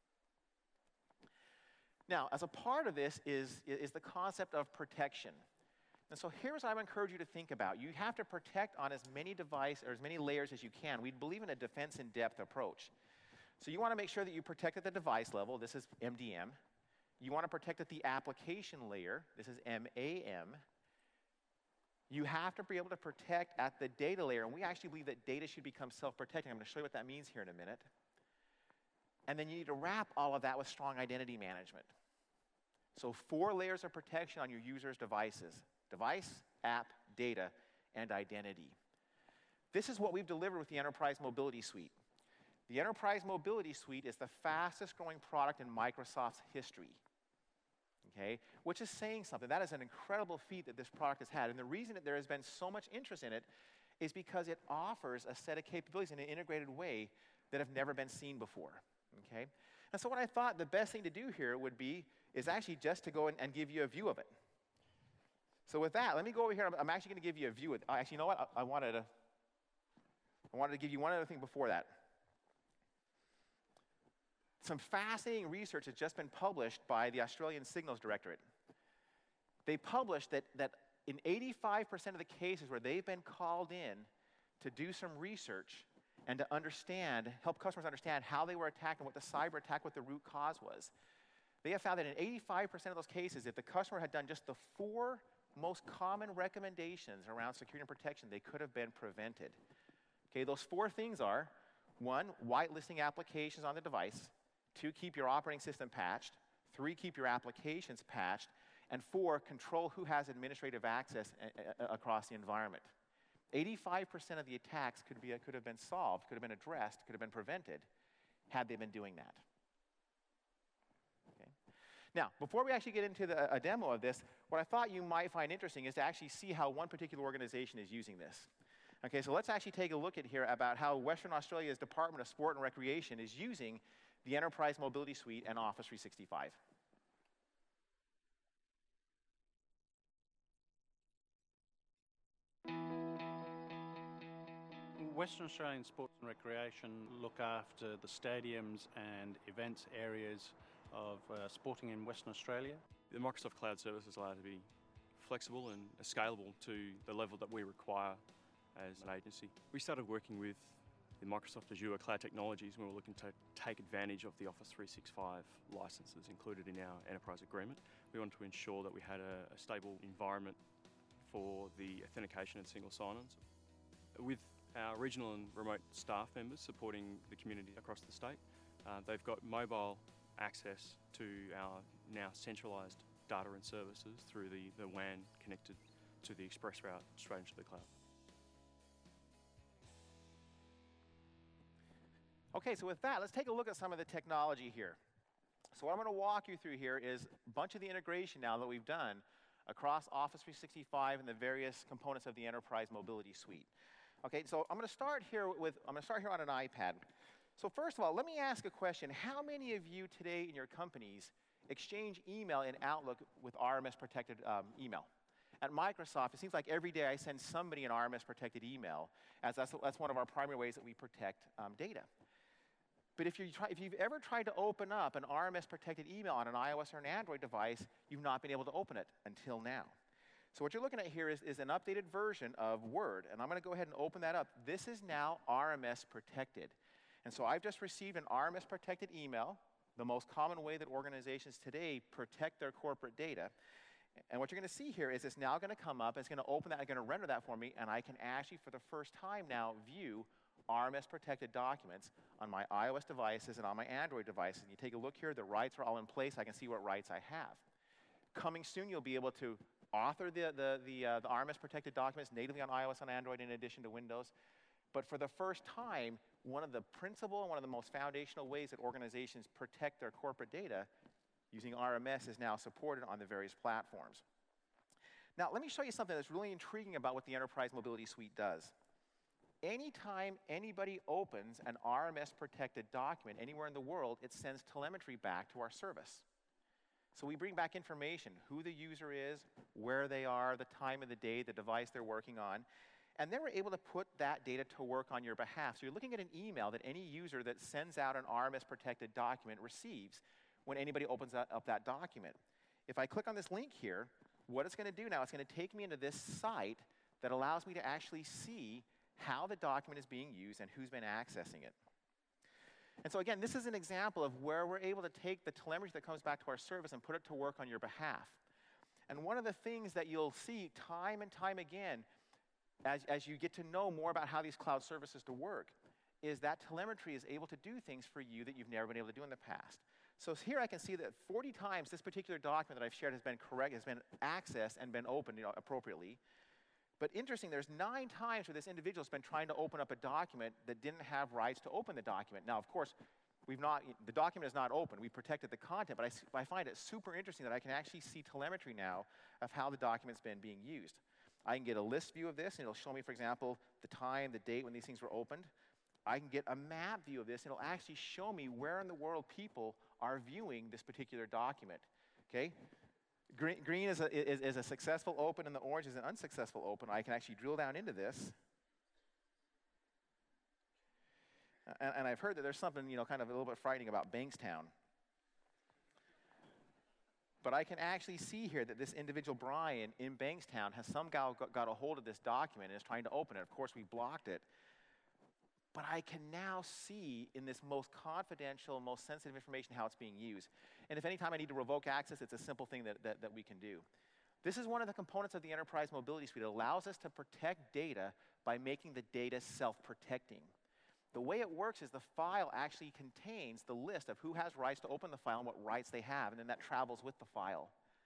Now, as a part of this is the concept of protection. And so here's what I would encourage you to think about. You have to protect on as many devices or as many layers as you can. We believe in a defense in depth approach. So you want to make sure that you protect at the device level. This is MDM. You want to protect at the application layer. This is MAM. You have to be able to protect at the data layer. And we actually believe that data should become self-protecting. I'm going to show you what that means here in a minute. And then you need to wrap all of that with strong identity management. So 4 layers of protection on your users' devices: device, app, data, and identity. This is what we've delivered with the Enterprise Mobility Suite. The Enterprise Mobility Suite is the fastest growing product in Microsoft's history, okay? Which is saying something. That is an incredible feat that this product has had. And the reason that there has been so much interest in it is because it offers a set of capabilities in an integrated way that have never been seen before, okay? And so what I thought the best thing to do here would be is actually just to go and give you a view of it. So with that, let me go over here. I'm actually going to give you a view of it. Actually, you know what? I wanted to give you one other thing before that. Some fascinating research has just been published by the Australian Signals Directorate. They published that in 85% of the cases where they've been called in to do some research and to help customers understand how they were attacked and what the cyber attack, what the root cause was, they have found that in 85% of those cases, if the customer had done just the 4 most common recommendations around security and protection, they could have been prevented. Okay, those 4 things are: 1, whitelisting applications on the device; 2, keep your operating system patched; 3, keep your applications patched; and 4, control who has administrative access across the environment. 85% of the attacks could have been solved, could have been addressed, could have been prevented had they been doing that. Okay. Now, before we actually get into a demo of this, what I thought you might find interesting is to actually see how one particular organization is using this. Okay, so let's actually take a look at here about how Western Australia's Department of Sport and Recreation is using the Enterprise Mobility Suite and Office 365. Western Australian Sports and Recreation look after the stadiums and events areas of sporting in Western Australia. The Microsoft Cloud services allow to be flexible and scalable to the level that we require as an agency. We started working with the Microsoft Azure Cloud Technologies when we were looking to take advantage of the Office 365 licenses included in our enterprise agreement. We wanted to ensure that we had a stable environment for the authentication and single sign-ons. With our regional and remote staff members supporting the community across the state, they've got mobile access to our now centralised data and services through the WAN connected to the express route straight into the cloud. Okay, so with that, let's take a look at some of the technology here. So what I'm going to walk you through here is a bunch of the integration now that we've done across Office 365 and the various components of the Enterprise Mobility Suite. Okay, so I'm going to start here on an iPad. So first of all, let me ask a question. How many of you today in your companies exchange email in Outlook with RMS-protected email? At Microsoft, it seems like every day I send somebody an RMS-protected email, as that's one of our primary ways that we protect data. But if you've ever tried to open up an RMS-protected email on an iOS or an Android device, you've not been able to open it until now. So what you're looking at here is an updated version of Word, and I'm going to go ahead and open that up. This is now RMS protected. And so I've just received an RMS protected email, the most common way that organizations today protect their corporate data. And what you're going to see here is it's now going to come up, it's going to open that, it's going to render that for me, and I can actually, for the first time now, view RMS protected documents on my iOS devices and on my Android devices. And you take a look here, the rights are all in place. I can see what rights I have. Coming soon, you'll be able to author the RMS protected documents natively on iOS and Android in addition to Windows. But for the first time, one of the principal and one of the most foundational ways that organizations protect their corporate data using RMS is now supported on the various platforms. Now, let me show you something that's really intriguing about what the Enterprise Mobility Suite does. Anytime anybody opens an RMS protected document anywhere in the world, it sends telemetry back to our service. So we bring back information, who the user is, where they are, the time of the day, the device they're working on, and then we're able to put that data to work on your behalf. So you're looking at an email that any user that sends out an RMS-protected document receives when anybody opens up that document. If I click on this link here, what it's going to do now, it's going to take me into this site that allows me to actually see how the document is being used and who's been accessing it. And so again, this is an example of where we're able to take the telemetry that comes back to our service and put it to work on your behalf. And one of the things that you'll see time and time again as you get to know more about how these cloud services to work is that telemetry is able to do things for you that you've never been able to do in the past. So here I can see that 40 times this particular document that I've shared has been accessed and been opened appropriately. But interesting, there's 9 times where this individual's been trying to open up a document that didn't have rights to open the document. Now, of course, the document is not open. We protected the content, but I find it super interesting that I can actually see telemetry now of how the document's been being used. I can get a list view of this, and it'll show me, for example, the time, the date when these things were opened. I can get a map view of this, and it'll actually show me where in the world people are viewing this particular document. Okay? Green is a successful open, and the orange is an unsuccessful open. I can actually drill down into this. And I've heard that there's something, kind of a little bit frightening about Bankstown. But I can actually see here that this individual, Brian, in Bankstown, has somehow got a hold of this document and is trying to open it. Of course, we blocked it. But I can now see in this most confidential, most sensitive information how it's being used. And if any time I need to revoke access, it's a simple thing that we can do. This is one of the components of the Enterprise Mobility Suite. It allows us to protect data by making the data self-protecting. The way it works is the file actually contains the list of who has rights to open the file and what rights they have, and then that travels with the file.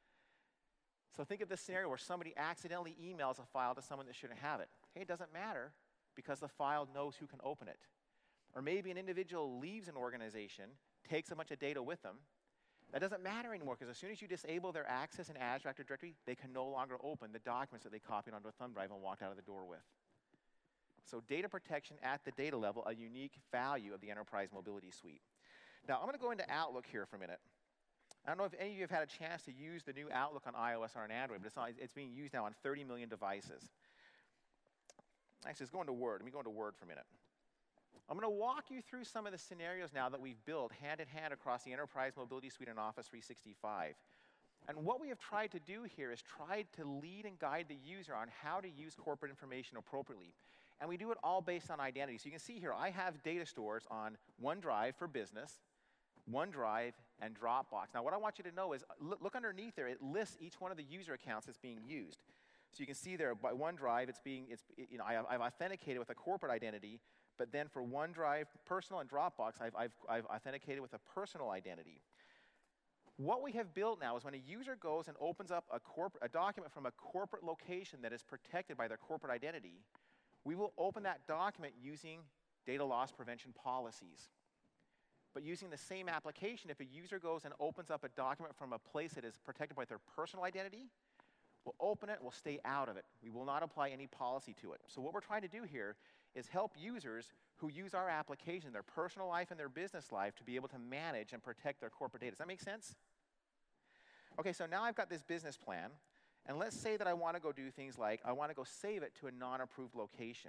So think of this scenario where somebody accidentally emails a file to someone that shouldn't have it. Hey, it doesn't matter, because the file knows who can open it. Or maybe an individual leaves an organization, takes a bunch of data with them. That doesn't matter anymore, because as soon as you disable their access in Azure Active Directory, they can no longer open the documents that they copied onto a thumb drive and walked out of the door with. So data protection at the data level, a unique value of the Enterprise Mobility Suite. Now, I'm going to go into Outlook here for a minute. I don't know if any of you have had a chance to use the new Outlook on iOS or on Android, but it's being used now on 30 million devices. Actually, let's go into Word. Let me go into Word for a minute. I'm going to walk you through some of the scenarios now that we've built hand in hand across the Enterprise Mobility Suite and Office 365. And what we have tried to do here is tried to lead and guide the user on how to use corporate information appropriately. And we do it all based on identity. So you can see here, I have data stores on OneDrive for business, OneDrive, and Dropbox. Now, what I want you to know is, look underneath there. It lists each one of the user accounts that's being used. So you can see there, by OneDrive, I've authenticated with a corporate identity, but then for OneDrive Personal and Dropbox, I've authenticated with a personal identity. What we have built now is when a user goes and opens up a document from a corporate location that is protected by their corporate identity, we will open that document using data loss prevention policies. But using the same application, if a user goes and opens up a document from a place that is protected by their personal identity, we'll open it, we'll stay out of it. We will not apply any policy to it. So what we're trying to do here is help users who use our application, their personal life and their business life, to be able to manage and protect their corporate data. Does that make sense? Okay, so now I've got this business plan, and let's say that I want to go do things like I want to go save it to a non-approved location.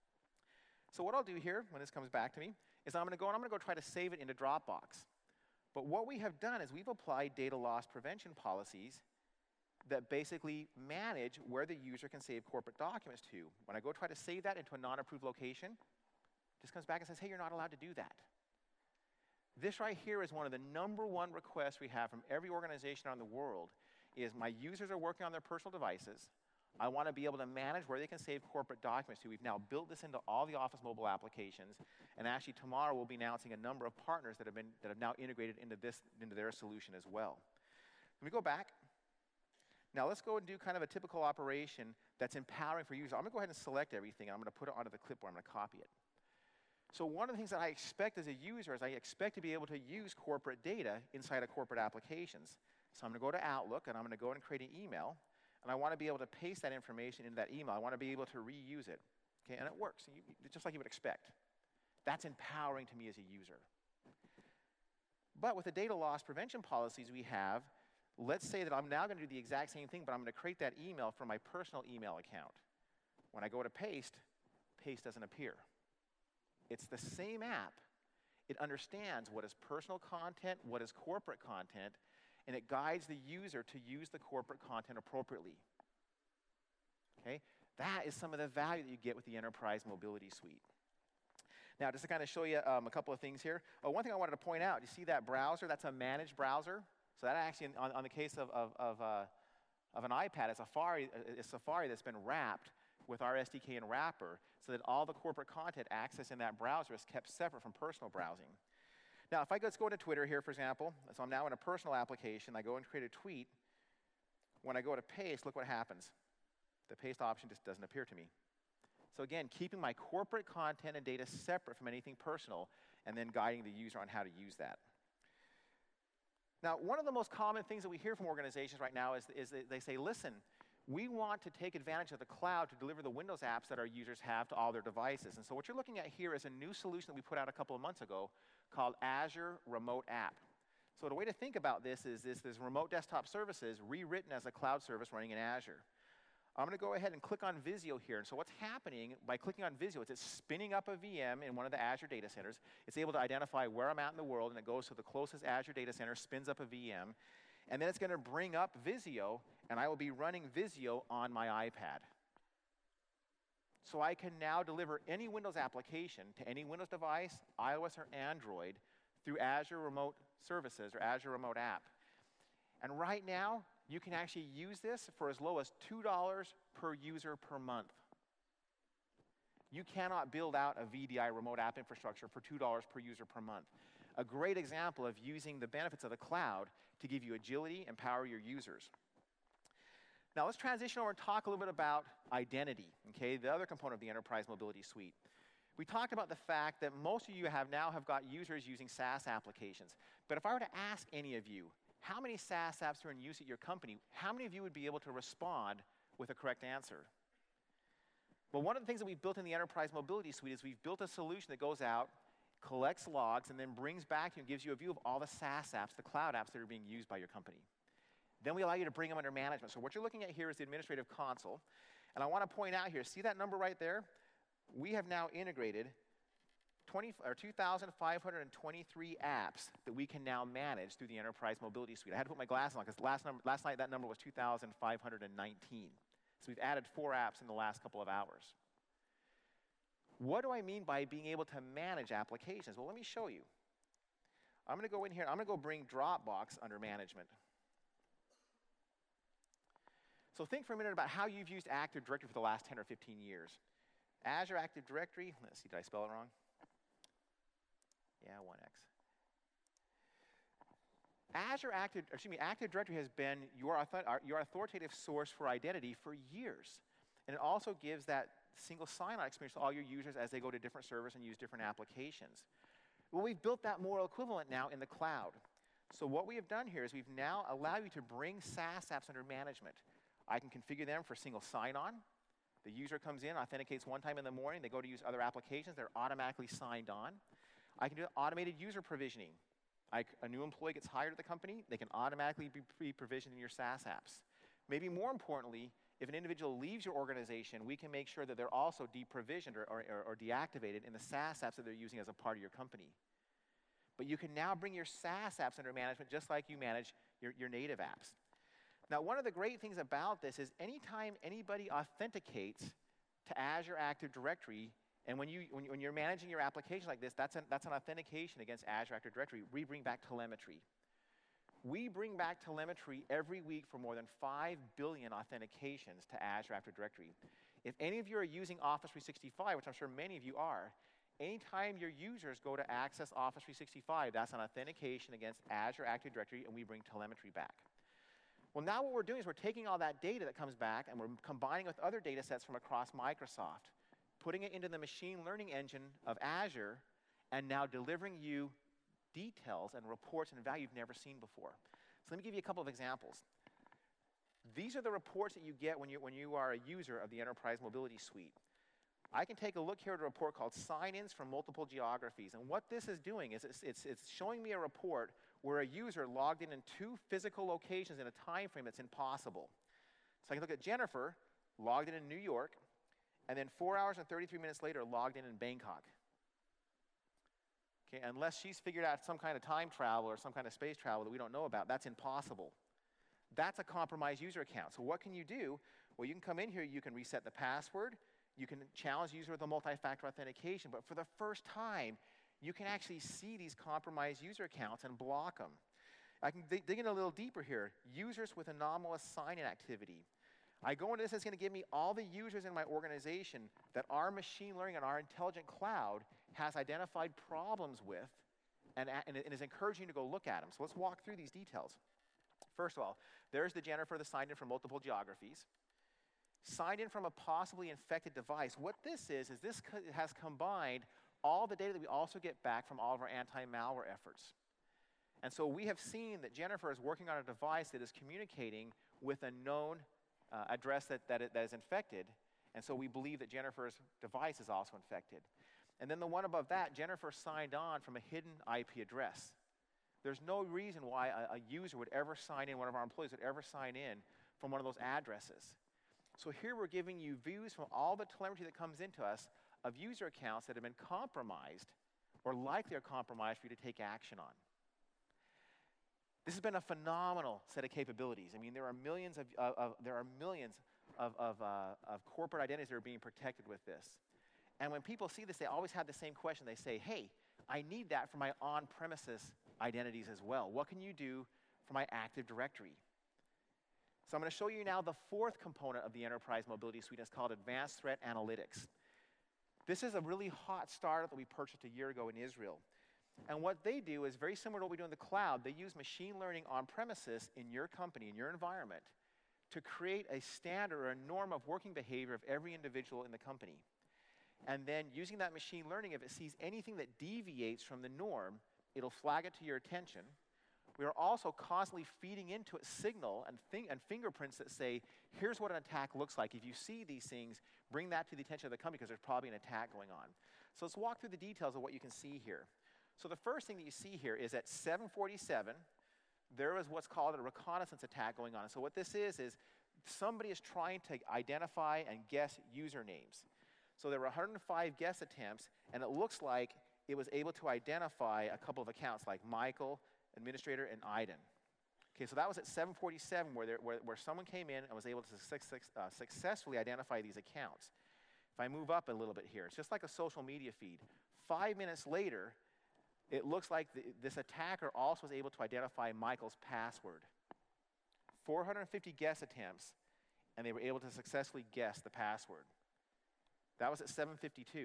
So what I'll do here, when this comes back to me, is I'm going to go try to save it into Dropbox. But what we have done is we've applied data loss prevention policies that basically manage where the user can save corporate documents to. When I go try to save that into a non-approved location, it just comes back and says, hey, you're not allowed to do that. This right here is one of the #1 requests we have from every organization around the world, is my users are working on their personal devices. I want to be able to manage where they can save corporate documents to. We've now built this into all the Office mobile applications, and actually tomorrow we'll be announcing a number of partners that have now integrated into their solution as well. Let me go back. Now let's go and do kind of a typical operation that's empowering for users. I'm going to go ahead and select everything, and I'm going to put it onto the clipboard. I'm going to copy it. So one of the things that I expect as a user is I expect to be able to use corporate data inside of corporate applications. So I'm going to go to Outlook, and I'm going to go and create an email, and I want to be able to paste that information into that email. I want to be able to reuse it. Okay, and it works, just like you would expect. That's empowering to me as a user. But with the data loss prevention policies we have, let's say that I'm now going to do the exact same thing, but I'm going to create that email from my personal email account. When I go to paste, paste doesn't appear. It's the same app. It understands what is personal content, what is corporate content, and it guides the user to use the corporate content appropriately. Okay? That is some of the value that you get with the Enterprise Mobility Suite. Now, just to kind of show you a couple of things here. One thing I wanted to point out, you see that browser? That's a managed browser. So that actually, on the case of an iPad, it's Safari that's been wrapped with our SDK and wrapper so that all the corporate content accessed in that browser is kept separate from personal browsing. Now, if I just go to Twitter here, for example, so I'm now in a personal application, I go and create a tweet. When I go to paste, look what happens. The paste option just doesn't appear to me. So again, keeping my corporate content and data separate from anything personal, and then guiding the user on how to use that. Now, one of the most common things that we hear from organizations right now is that they say, listen, we want to take advantage of the cloud to deliver the Windows apps that our users have to all their devices. And so what you're looking at here is a new solution that we put out a couple of months ago called Azure Remote App. So the way to think about this is this remote desktop services rewritten as a cloud service running in Azure. I'm going to go ahead and click on Visio here. And so what's happening by clicking on Visio is it's spinning up a VM in one of the Azure data centers. It's able to identify where I'm at in the world, and it goes to the closest Azure data center, spins up a VM, and then it's going to bring up Visio, and I will be running Visio on my iPad. So I can now deliver any Windows application to any Windows device, iOS or Android, through Azure Remote Services or Azure Remote App. And right now, you can actually use this for as low as $2 per user per month. You cannot build out a VDI remote app infrastructure for $2 per user per month. A great example of using the benefits of the cloud to give you agility and power your users. Now let's transition over and talk a little bit about identity, okay, the other component of the Enterprise Mobility Suite. We talked about the fact that most of you have got users using SaaS applications. But if I were to ask any of you, how many SaaS apps are in use at your company? How many of you would be able to respond with a correct answer? Well, one of the things that we've built in the Enterprise Mobility Suite is we've built a solution that goes out, collects logs, and then brings back and gives you a view of all the SaaS apps, the cloud apps that are being used by your company. Then we allow you to bring them under management. So what you're looking at here is the administrative console. And I want to point out here, see that number right there? We have now integrated 2,523 apps that we can now manage through the Enterprise Mobility Suite. I had to put my glasses on because last night that number was 2,519. So we've added 4 apps in the last couple of hours. What do I mean by being able to manage applications? Well, let me show you. I'm going to go in here. I'm going to go bring Dropbox under management. So think for a minute about how you've used Active Directory for the last 10 or 15 years. Azure Active Directory, let's see, did I spell it wrong? Yeah, 1X. Active Directory has been your authoritative source for identity for years. And it also gives that single sign-on experience to all your users as they go to different servers and use different applications. Well, we've built that moral equivalent now in the cloud. So what we have done here is we've now allowed you to bring SaaS apps under management. I can configure them for single sign-on. The user comes in, authenticates one time in the morning, they go to use other applications, they're automatically signed on. I can do automated user provisioning. A new employee gets hired at the company, they can automatically be pre-provisioned in your SaaS apps. Maybe more importantly, if an individual leaves your organization, we can make sure that they're also deprovisioned or deactivated in the SaaS apps that they're using as a part of your company. But you can now bring your SaaS apps under management just like you manage your native apps. Now, one of the great things about this is anytime anybody authenticates to Azure Active Directory, and when you're managing your application like this, that's an authentication against Azure Active Directory. We bring back telemetry. We bring back telemetry every week for more than 5 billion authentications to Azure Active Directory. If any of you are using Office 365, which I'm sure many of you are, anytime your users go to access Office 365, that's an authentication against Azure Active Directory, and we bring telemetry back. Well, now what we're doing is we're taking all that data that comes back and we're combining with other data sets from across Microsoft, putting it into the machine learning engine of Azure, and now delivering you details and reports and value you've never seen before. So let me give you a couple of examples. These are the reports that you get when you are a user of the Enterprise Mobility Suite. I can take a look here at a report called Sign-ins from Multiple Geographies. And what this is doing is it's showing me a report where a user logged in 2 physical locations in a time frame that's impossible. So I can look at Jennifer, logged in New York, and then 4 hours and 33 minutes later, logged in Bangkok. Okay, unless she's figured out some kind of time travel or some kind of space travel that we don't know about, that's impossible. That's a compromised user account. So what can you do? Well, you can come in here, you can reset the password, you can challenge the user with a multi-factor authentication, but for the first time, you can actually see these compromised user accounts and block them. I can dig in a little deeper here. Users with anomalous sign-in activity. I go into this, it's going to give me all the users in my organization that our machine learning and our intelligent cloud has identified problems with and is encouraging you to go look at them. So let's walk through these details. First of all, there's the Jennifer that signed in from multiple geographies. Signed in from a possibly infected device. What this is this has combined all the data that we also get back from all of our anti-malware efforts. And so we have seen that Jennifer is working on a device that is communicating with a known address that is infected. And so we believe that Jennifer's device is also infected. And then the one above that, Jennifer signed on from a hidden IP address. There's no reason why a user would ever sign in, one of our employees would ever sign in from one of those addresses. So here we're giving you views from all the telemetry that comes into us of user accounts that have been compromised or likely are compromised for you to take action on. This has been a phenomenal set of capabilities. I mean, there are millions of corporate identities that are being protected with this. And when people see this, they always have the same question. They say, hey, I need that for my on-premises identities as well. What can you do for my Active Directory? So I'm going to show you now the 4th component of the Enterprise Mobility Suite. It's called Advanced Threat Analytics. This is a really hot startup that we purchased a year ago in Israel. And what they do is very similar to what we do in the cloud. They use machine learning on premises in your company, in your environment, to create a standard or a norm of working behavior of every individual in the company. And then using that machine learning, if it sees anything that deviates from the norm, it'll flag it to your attention. We are also constantly feeding into it signal and fingerprints that say, here's what an attack looks like. If you see these things, bring that to the attention of the company because there's probably an attack going on. So let's walk through the details of what you can see here. So the first thing that you see here is at 7:47, there was what's called a reconnaissance attack going on. So what this is somebody is trying to identify and guess usernames. So there were 105 guess attempts, and it looks like it was able to identify a couple of accounts like Michael, Administrator, and Iden. Okay, so that was at 7:47 where someone came in and was able to successfully identify these accounts. If I move up a little bit here, it's just like a social media feed. 5 minutes later, it looks like this attacker also was able to identify Michael's password. 450 guess attempts, and they were able to successfully guess the password. That was at 7:52.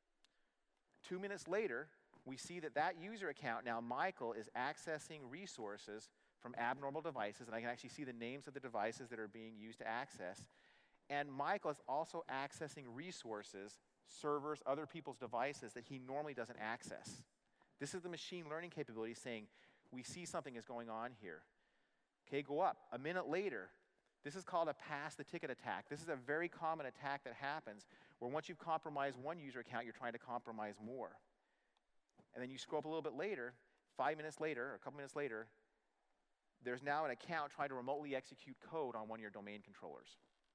2 minutes later, we see that user account, now Michael, is accessing resources from abnormal devices, and I can actually see the names of the devices that are being used to access. And Michael is also accessing resources, servers, other people's devices that he normally doesn't access. This is the machine learning capability saying, we see something is going on here. Okay, go up. A minute later, this is called a pass the ticket attack. This is a very common attack that happens where once you've compromised one user account, you're trying to compromise more. And then you scroll up a little bit later, 5 minutes later, or a couple minutes later, there's now an account trying to remotely execute code on one of your domain controllers.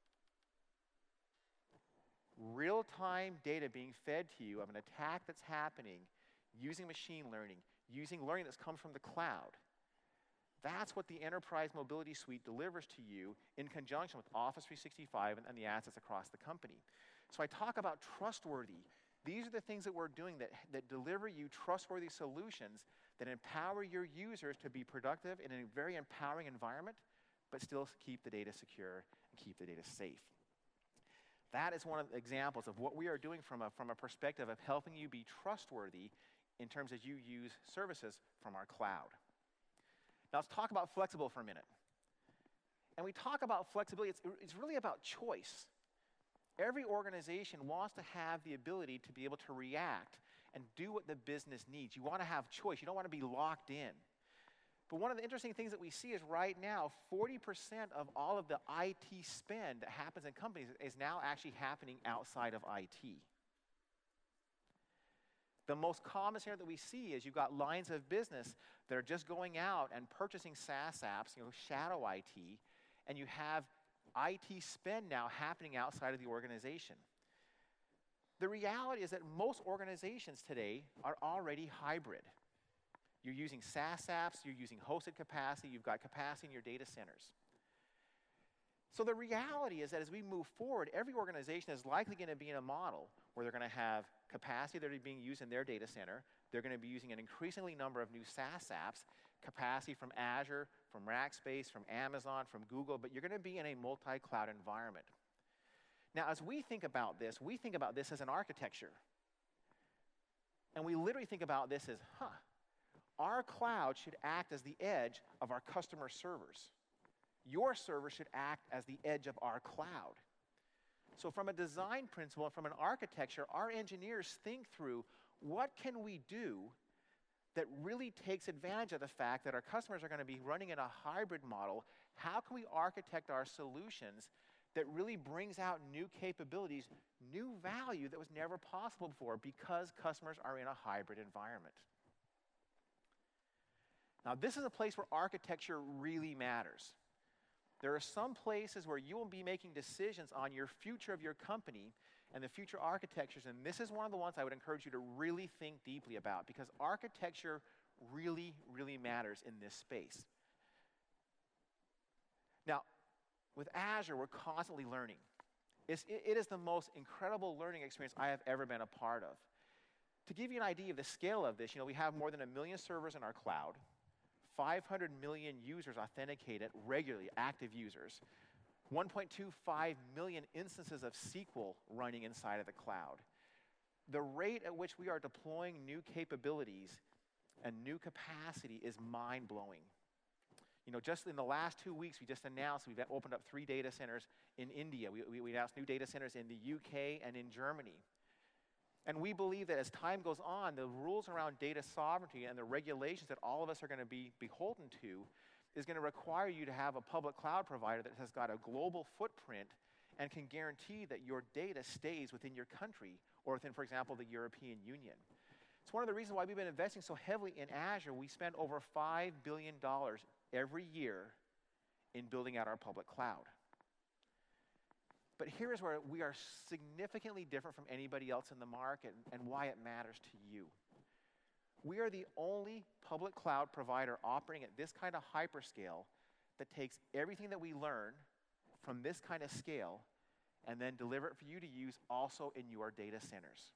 Real-time data being fed to you of an attack that's happening using machine learning, using learning that's come from the cloud. That's what the Enterprise Mobility Suite delivers to you in conjunction with Office 365 and the assets across the company. So I talk about trustworthy. These are the things that we're doing that deliver you trustworthy solutions that empower your users to be productive in a very empowering environment, but still keep the data secure and keep the data safe. That is one of the examples of what we are doing from a perspective of helping you be trustworthy in terms of you use services from our cloud. Now let's talk about flexible for a minute. And we talk about flexibility, it's really about choice. Every organization wants to have the ability to be able to react and do what the business needs. You want to have choice. You don't want to be locked in. But one of the interesting things that we see is right now, 40% of all of the IT spend that happens in companies is now actually happening outside of IT. The most common scenario that we see is you've got lines of business that are just going out and purchasing SaaS apps, shadow IT, and you have IT spend now happening outside of the organization. The reality is that most organizations today are already hybrid. You're using SaaS apps, you're using hosted capacity, you've got capacity in your data centers. So the reality is that as we move forward, every organization is likely going to be in a model where they're going to have capacity that are being used in their data center. They're going to be using an increasingly number of new SaaS apps, capacity from Azure, from Rackspace, from Amazon, from Google, but you're going to be in a multi-cloud environment. Now, as we think about this as an architecture. And we literally think about this as, our cloud should act as the edge of our customer servers. Your server should act as the edge of our cloud. So from a design principle and from an architecture, our engineers think through what can we do that really takes advantage of the fact that our customers are going to be running in a hybrid model. How can we architect our solutions that really brings out new capabilities, new value that was never possible before because customers are in a hybrid environment? Now, this is a place where architecture really matters. There are some places where you will be making decisions on your future of your company and the future architectures, and this is one of the ones I would encourage you to really think deeply about because architecture really, really matters in this space. Now, with Azure, we're constantly learning. It is the most incredible learning experience I have ever been a part of. To give you an idea of the scale of this, we have more than 1 million servers in our cloud, 500 million users authenticated regularly, active users, 1.25 million instances of SQL running inside of the cloud. The rate at which we are deploying new capabilities and new capacity is mind-blowing. Just in the last 2 weeks, we just announced we've opened up 3 data centers in India. We announced new data centers in the UK and in Germany. And we believe that as time goes on, the rules around data sovereignty and the regulations that all of us are going to be beholden to is going to require you to have a public cloud provider that has got a global footprint and can guarantee that your data stays within your country or within, for example, the European Union. It's one of the reasons why we've been investing so heavily in Azure. We spend over $5 billion every year in building out our public cloud. But here's where we are significantly different from anybody else in the market and why it matters to you. We are the only public cloud provider operating at this kind of hyperscale that takes everything that we learn from this kind of scale and then deliver it for you to use also in your data centers.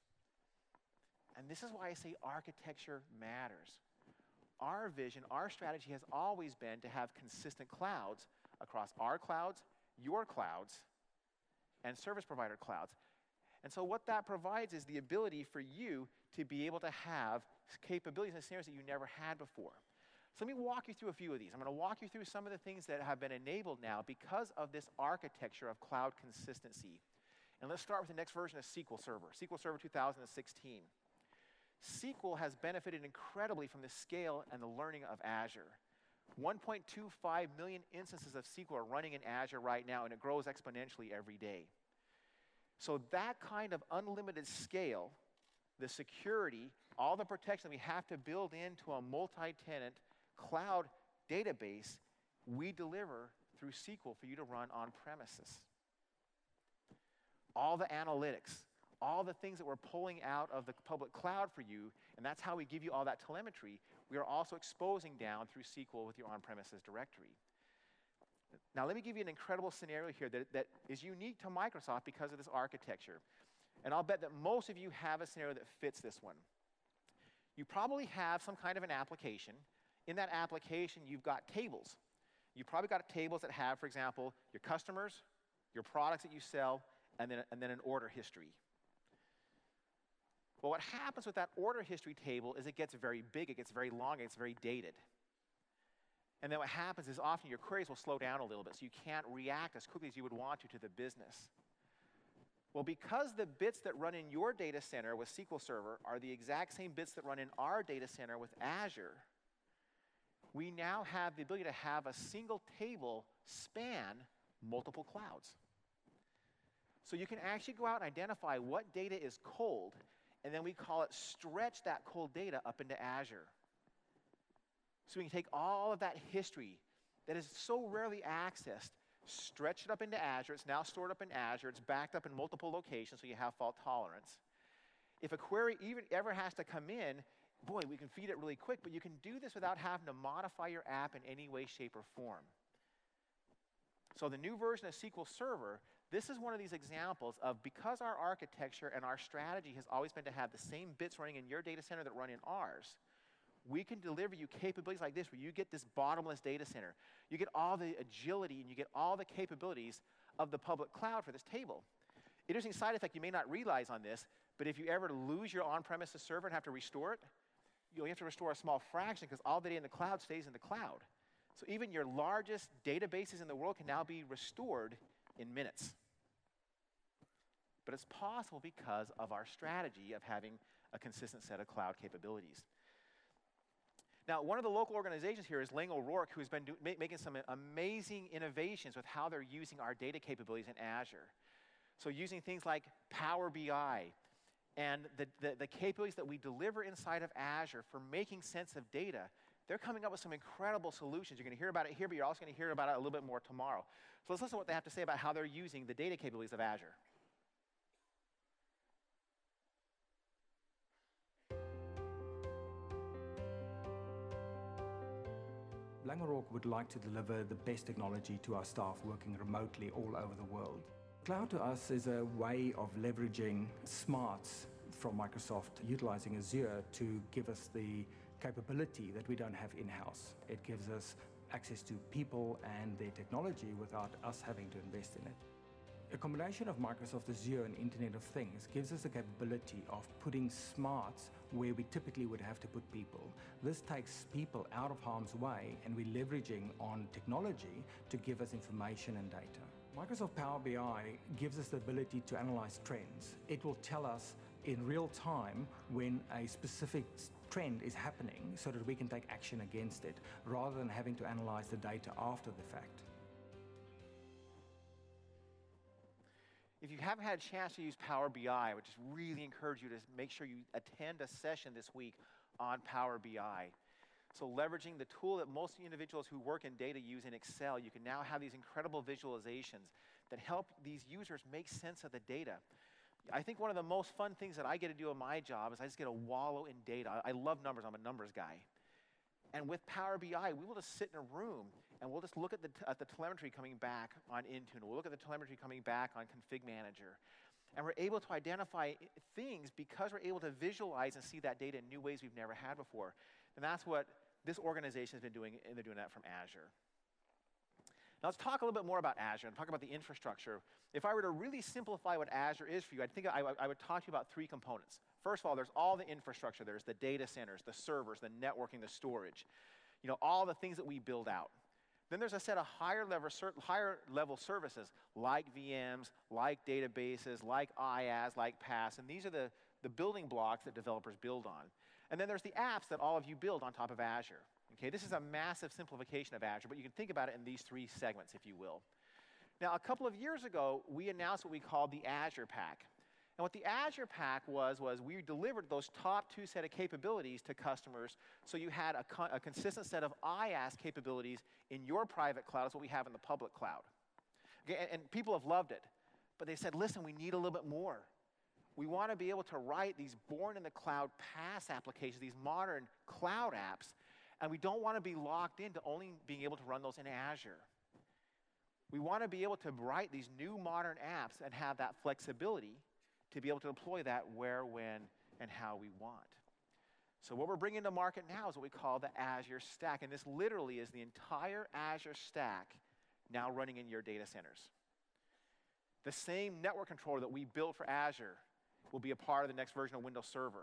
And this is why I say architecture matters. Our vision, our strategy has always been to have consistent clouds across our clouds, your clouds, and service provider clouds. And so what that provides is the ability for you to be able to have capabilities and scenarios that you never had before. So let me walk you through a few of these. I'm going to walk you through some of the things that have been enabled now because of this architecture of cloud consistency. And let's start with the next version of SQL Server, SQL Server 2016. SQL has benefited incredibly from the scale and the learning of Azure. 1.25 million instances of SQL are running in Azure right now, and it grows exponentially every day. So that kind of unlimited scale, the security, all the protection we have to build into a multi-tenant cloud database, we deliver through SQL for you to run on premises. All the analytics, all the things that we're pulling out of the public cloud for you, and that's how we give you all that telemetry, we are also exposing down through SQL with your on-premises directory. Now, let me give you an incredible scenario here that is unique to Microsoft because of this architecture. And I'll bet that most of you have a scenario that fits this one. You probably have some kind of an application. In that application, you've got tables. You've probably got tables that have, for example, your customers, your products that you sell, and then an order history. But what happens with that order history table is it gets very big, it gets very long, it gets very dated. And then what happens is often your queries will slow down a little bit, so you can't react as quickly as you would want to the business. Well, because the bits that run in your data center with SQL Server are the exact same bits that run in our data center with Azure, we now have the ability to have a single table span multiple clouds. So you can actually go out and identify what data is cold and then we call it stretch that cold data up into Azure. So we can take all of that history that is so rarely accessed, stretch it up into Azure. It's now stored up in Azure. It's backed up in multiple locations, so you have fault tolerance. If a query even ever has to come in, boy, we can feed it really quick, but you can do this without having to modify your app in any way, shape, or form. So the new version of SQL Server, this is one of these examples of, because our architecture and our strategy has always been to have the same bits running in your data center that run in ours, we can deliver you capabilities like this, where you get this bottomless data center. You get all the agility and you get all the capabilities of the public cloud for this table. Interesting side effect you may not realize on this, but if you ever lose your on-premises server and have to restore it, you only have to restore a small fraction, because all the data in the cloud stays in the cloud. So even your largest databases in the world can now be restored in minutes. But it's possible because of our strategy of having a consistent set of cloud capabilities. Now, one of the local organizations here is Lang O'Rourke, who's been making some amazing innovations with how they're using our data capabilities in Azure. So using things like Power BI and the capabilities that we deliver inside of Azure for making sense of data, they're coming up with some incredible solutions. You're going to hear about it here, but you're also going to hear about it a little bit more tomorrow. So let's listen to what they have to say about how they're using the data capabilities of Azure. Lang O'Rourke would like to deliver the best technology to our staff working remotely all over the world. Cloud to us is a way of leveraging smarts from Microsoft, utilizing Azure to give us the capability that we don't have in-house. It gives us access to people and their technology without us having to invest in it. A combination of Microsoft Azure and Internet of Things gives us the capability of putting smarts where we typically would have to put people. This takes people out of harm's way, and we're leveraging on technology to give us information and data. Microsoft Power BI gives us the ability to analyze trends. It will tell us in real time when a specific trend is happening so that we can take action against it, rather than having to analyze the data after the fact. If you haven't had a chance to use Power BI, I would just really encourage you to make sure you attend a session this week on Power BI. So leveraging the tool that most individuals who work in data use in Excel, you can now have these incredible visualizations that help these users make sense of the data. I think one of the most fun things that I get to do in my job is I just get to wallow in data. I love numbers. I'm a numbers guy. And with Power BI, we will just sit in a room and we'll just look at the telemetry coming back on Intune. We'll look at the telemetry coming back on Config Manager. And we're able to identify things because we're able to visualize and see that data in new ways we've never had before. And that's what this organization has been doing, and they're doing that from Azure. Now let's talk a little bit more about Azure and talk about the infrastructure. If I were to really simplify what Azure is for you, I would talk to you about three components. First of all, there's all the infrastructure. There's the data centers, the servers, the networking, the storage. You know, all the things that we build out. Then there's a set of higher level services like VMs, like databases, like IaaS, like PaaS, and these are the building blocks that developers build on. And then there's the apps that all of you build on top of Azure. Okay, this is a massive simplification of Azure, but you can think about it in these three segments, if you will. Now, a couple of years ago, we announced what we called the Azure Pack. And what the Azure Pack was we delivered those top two set of capabilities to customers, so you had a consistent set of IaaS capabilities in your private cloud. That's what we have in the public cloud. Okay, and people have loved it, but they said, listen, we need a little bit more. We want to be able to write these born-in-the-cloud PaaS applications, these modern cloud apps, and we don't want to be locked into only being able to run those in Azure. We want to be able to write these new modern apps and have that flexibility to be able to deploy that where, when, and how we want. So what we're bringing to market now is what we call the Azure Stack, and this literally is the entire Azure Stack now running in your data centers. The same network controller that we built for Azure will be a part of the next version of Windows Server.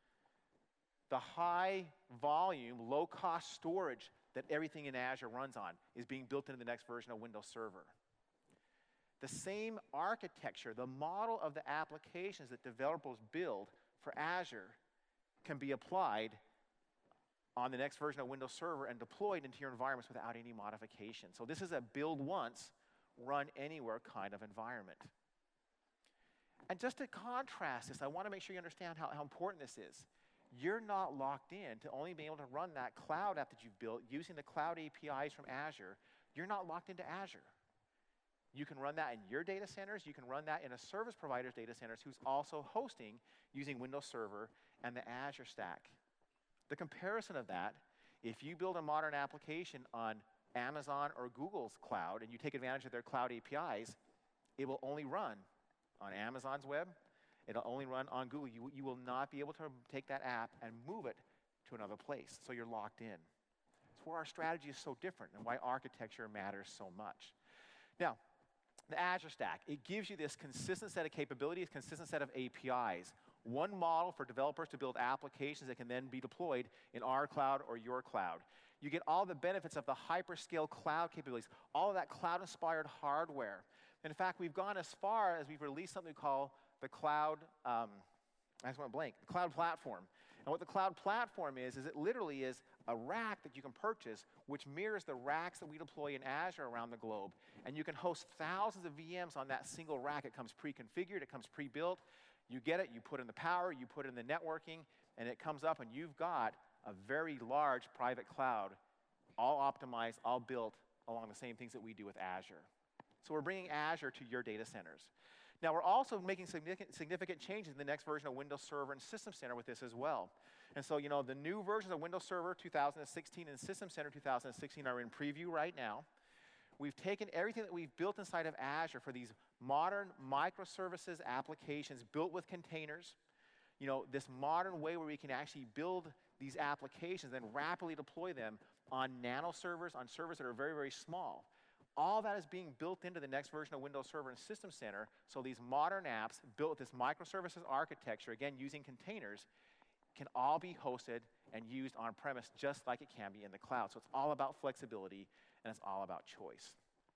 The high volume, low cost storage that everything in Azure runs on is being built into the next version of Windows Server. The same architecture, the model of the applications that developers build for Azure can be applied on the next version of Windows Server and deployed into your environments without any modification. So this is a build once, run anywhere kind of environment. And just to contrast this, I want to make sure you understand how important this is. You're not locked in to only being able to run that cloud app that you've built using the cloud APIs from Azure. You're not locked into Azure. You can run that in your data centers. You can run that in a service provider's data centers who's also hosting using Windows Server and the Azure stack. The comparison of that, if you build a modern application on Amazon or Google's cloud and you take advantage of their cloud APIs, it will only run on Amazon's web. It'll only run on Google. You will not be able to take that app and move it to another place, so you're locked in. It's where our strategy is so different and why architecture matters so much. Now, the Azure Stack, it gives you this consistent set of capabilities, consistent set of APIs. One model for developers to build applications that can then be deployed in our cloud or your cloud. You get all the benefits of the hyperscale cloud capabilities, all of that cloud-inspired hardware. In fact, we've gone as far as we've released something we call the cloud, I just went blank, the cloud platform. And what the cloud platform is it literally is a rack that you can purchase which mirrors the racks that we deploy in Azure around the globe. And you can host thousands of VMs on that single rack. It comes pre-configured, it comes pre-built. You get it, you put in the power, you put in the networking, and it comes up and you've got a very large private cloud, all optimized, all built along the same things that we do with Azure. So we're bringing Azure to your data centers. Now, we're also making significant changes in the next version of Windows Server and System Center with this as well. And so, the new versions of Windows Server 2016 and System Center 2016 are in preview right now. We've taken everything that we've built inside of Azure for these modern microservices applications built with containers, this modern way where we can actually build these applications and rapidly deploy them on nano servers, on servers that are very, very small. All that is being built into the next version of Windows Server and System Center, so these modern apps built with this microservices architecture, again, using containers, can all be hosted and used on-premise just like it can be in the cloud. So it's all about flexibility, and it's all about choice.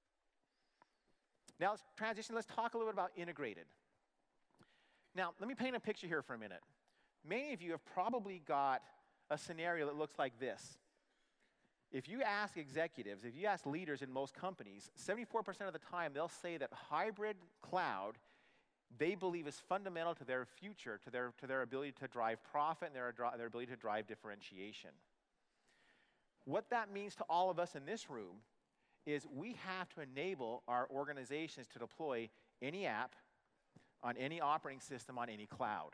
Now let's transition. Let's talk a little bit about integrated. Now, let me paint a picture here for a minute. Many of you have probably got a scenario that looks like this. If you ask executives, if you ask leaders in most companies, 74% of the time they'll say that hybrid cloud they believe is fundamental to their future, to their ability to drive profit and their ability to drive differentiation. What that means to all of us in this room is we have to enable our organizations to deploy any app on any operating system on any cloud.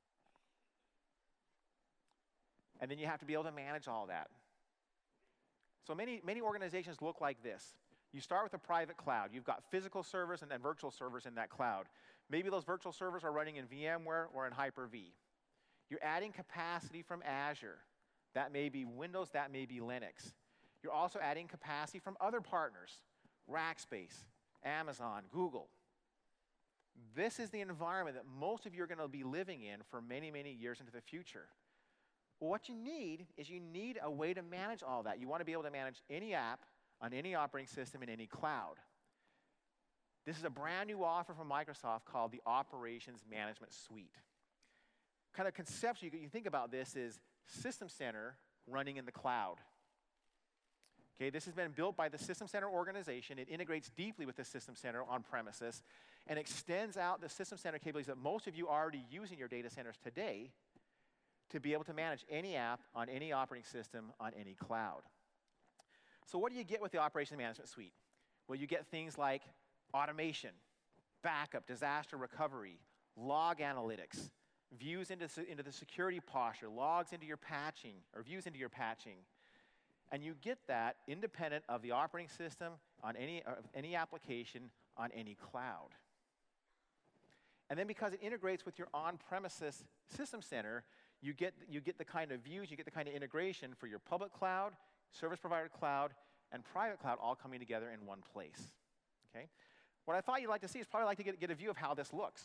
And then you have to be able to manage all that. So many organizations look like this. You start with a private cloud. You've got physical servers and then virtual servers in that cloud. Maybe those virtual servers are running in VMware or in Hyper-V. You're adding capacity from Azure. That may be Windows, that may be Linux. You're also adding capacity from other partners, Rackspace, Amazon, Google. This is the environment that most of you are going to be living in for many, many years into the future. Well, what you need is a way to manage all that. You want to be able to manage any app on any operating system in any cloud. This is a brand new offer from Microsoft called the Operations Management Suite. Kind of conceptually, you think about this is System Center running in the cloud. Okay, this has been built by the System Center organization. It integrates deeply with the System Center on premises and extends out the System Center capabilities that most of you already use in your data centers today to be able to manage any app on any operating system on any cloud. So what do you get with the Operations Management Suite? Well, you get things like automation, backup, disaster recovery, log analytics, views into the security posture, logs into your patching, or views into your patching. And you get that independent of the operating system on any application on any cloud. And then because it integrates with your on-premises System Center, you get the kind of views, you get the kind of integration for your public cloud, service provider cloud, and private cloud all coming together in one place. Okay? What I thought you'd like to see is probably like to get a view of how this looks.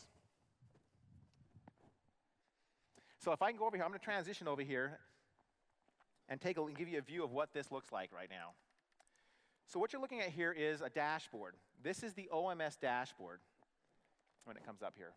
So if I can go over here, I'm going to transition over here and give you a view of what this looks like right now. So what you're looking at here is a dashboard. This is the OMS dashboard when it comes up here.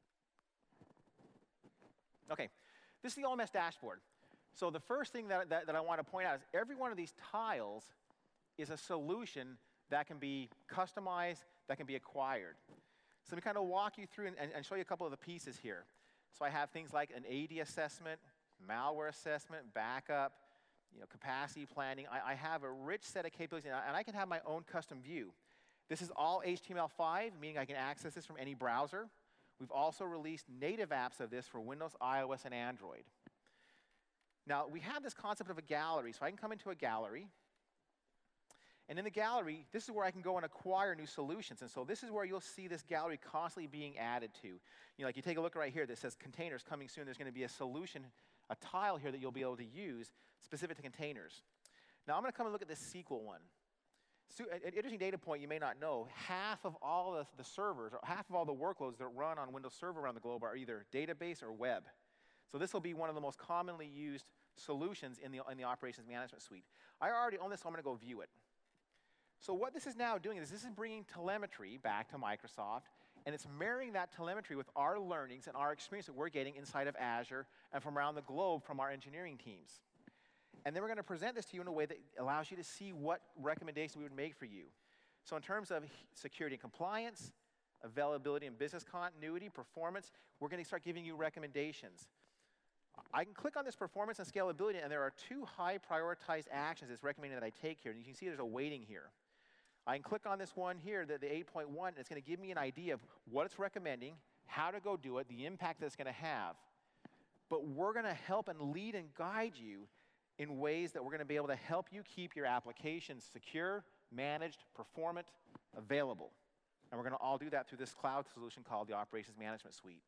Okay, this is the OMS dashboard. So the first thing that I want to point out is every one of these tiles is a solution that can be customized, that can be acquired. So let me kind of walk you through and show you a couple of the pieces here. So I have things like an AD assessment, malware assessment, backup, capacity planning. I have a rich set of capabilities, and I can have my own custom view. This is all HTML5, meaning I can access this from any browser. We've also released native apps of this for Windows, iOS, and Android. Now, we have this concept of a gallery, so I can come into a gallery. And in the gallery, this is where I can go and acquire new solutions. And so this is where you'll see this gallery constantly being added to. Like you take a look right here that says containers coming soon. There's going to be a solution, a tile here that you'll be able to use specific to containers. Now, I'm going to come and look at this SQL one. So, an interesting data point you may not know, half of all the servers, or half of all the workloads that run on Windows Server around the globe are either database or web. So this will be one of the most commonly used solutions in the Operations Management Suite. I already own this, so I'm going to go view it. So what this is now doing is this is bringing telemetry back to Microsoft, and it's marrying that telemetry with our learnings and our experience that we're getting inside of Azure and from around the globe from our engineering teams. And then we're going to present this to you in a way that allows you to see what recommendations we would make for you. So in terms of security and compliance, availability and business continuity, performance, we're going to start giving you recommendations. I can click on this performance and scalability, and there are 2 high prioritized actions it's recommended that I take here. And you can see there's a weighting here. I can click on this one here, the 8.1, and it's going to give me an idea of what it's recommending, how to go do it, the impact that it's going to have. But we're going to help and lead and guide you in ways that we're going to be able to help you keep your applications secure, managed, performant, available. And we're going to all do that through this cloud solution called the Operations Management Suite.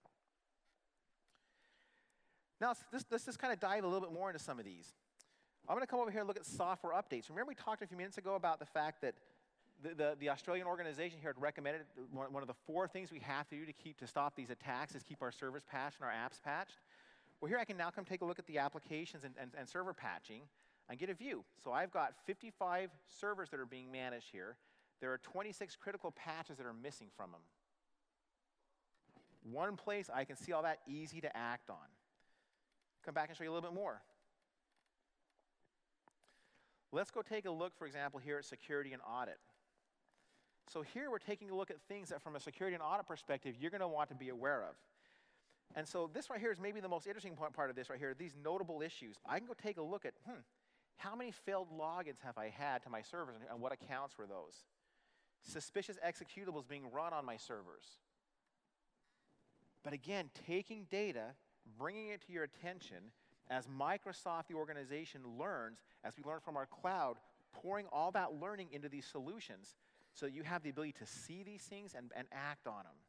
Now, let's just kind of dive a little bit more into some of these. I'm going to come over here and look at software updates. Remember we talked a few minutes ago about the fact that the Australian organization here had recommended one of the 4 things we have to do to stop these attacks is keep our servers patched and our apps patched. Well, here I can now come take a look at the applications and server patching and get a view. So I've got 55 servers that are being managed here. There are 26 critical patches that are missing from them. One place I can see all that, easy to act on. Come back and show you a little bit more. Let's go take a look, for example, here at security and audit. So here we're taking a look at things that from a security and audit perspective you're going to want to be aware of. And so this right here is maybe the most interesting part of this right here, these notable issues. I can go take a look at, how many failed logins have I had to my servers and what accounts were those? Suspicious executables being run on my servers. But again, taking data, bringing it to your attention as Microsoft, the organization, learns, as we learn from our cloud, pouring all that learning into these solutions so that you have the ability to see these things and act on them.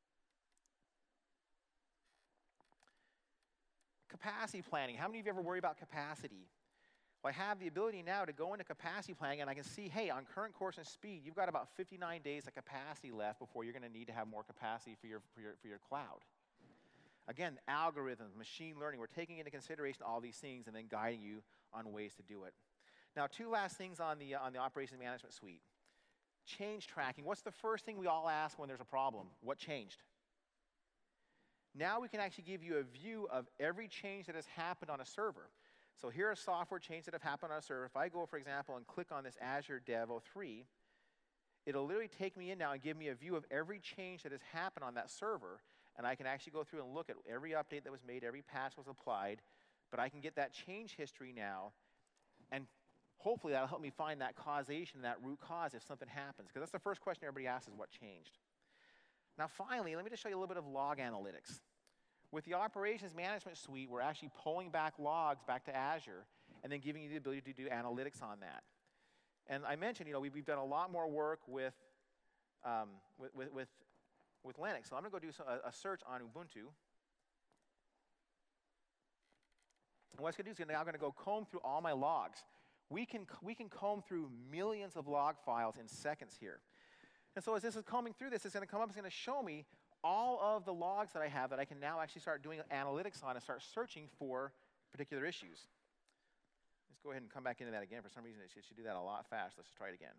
Capacity planning. How many of you ever worry about capacity? Well, I have the ability now to go into capacity planning and I can see, hey, on current course and speed, you've got about 59 days of capacity left before you're going to need to have more capacity for your cloud. Again, algorithms, machine learning, we're taking into consideration all these things and then guiding you on ways to do it. Now, 2 last things on the Operations Management Suite. Change tracking. What's the first thing we all ask when there's a problem? What changed? Now we can actually give you a view of every change that has happened on a server. So here are software changes that have happened on a server. If I go, for example, and click on this Azure Dev 03, it'll literally take me in now and give me a view of every change that has happened on that server. And I can actually go through and look at every update that was made, every patch was applied. But I can get that change history now. And hopefully that'll help me find that causation, that root cause if something happens. Because that's the first question everybody asks is what changed. Now finally, let me just show you a little bit of log analytics. With the Operations Management Suite, we're actually pulling back logs back to Azure and then giving you the ability to do analytics on that. And I mentioned, we've done a lot more work with Linux. So I'm going to go do a search on Ubuntu. And what it's going to do is now I'm going to go comb through all my logs. We can comb through millions of log files in seconds here. And so as this is combing through this, it's going to come up, it's going to show me all of the logs that I have that I can now actually start doing analytics on and start searching for particular issues. Let's go ahead and come back into that again. For some reason, it should do that a lot fast. Let's just try it again.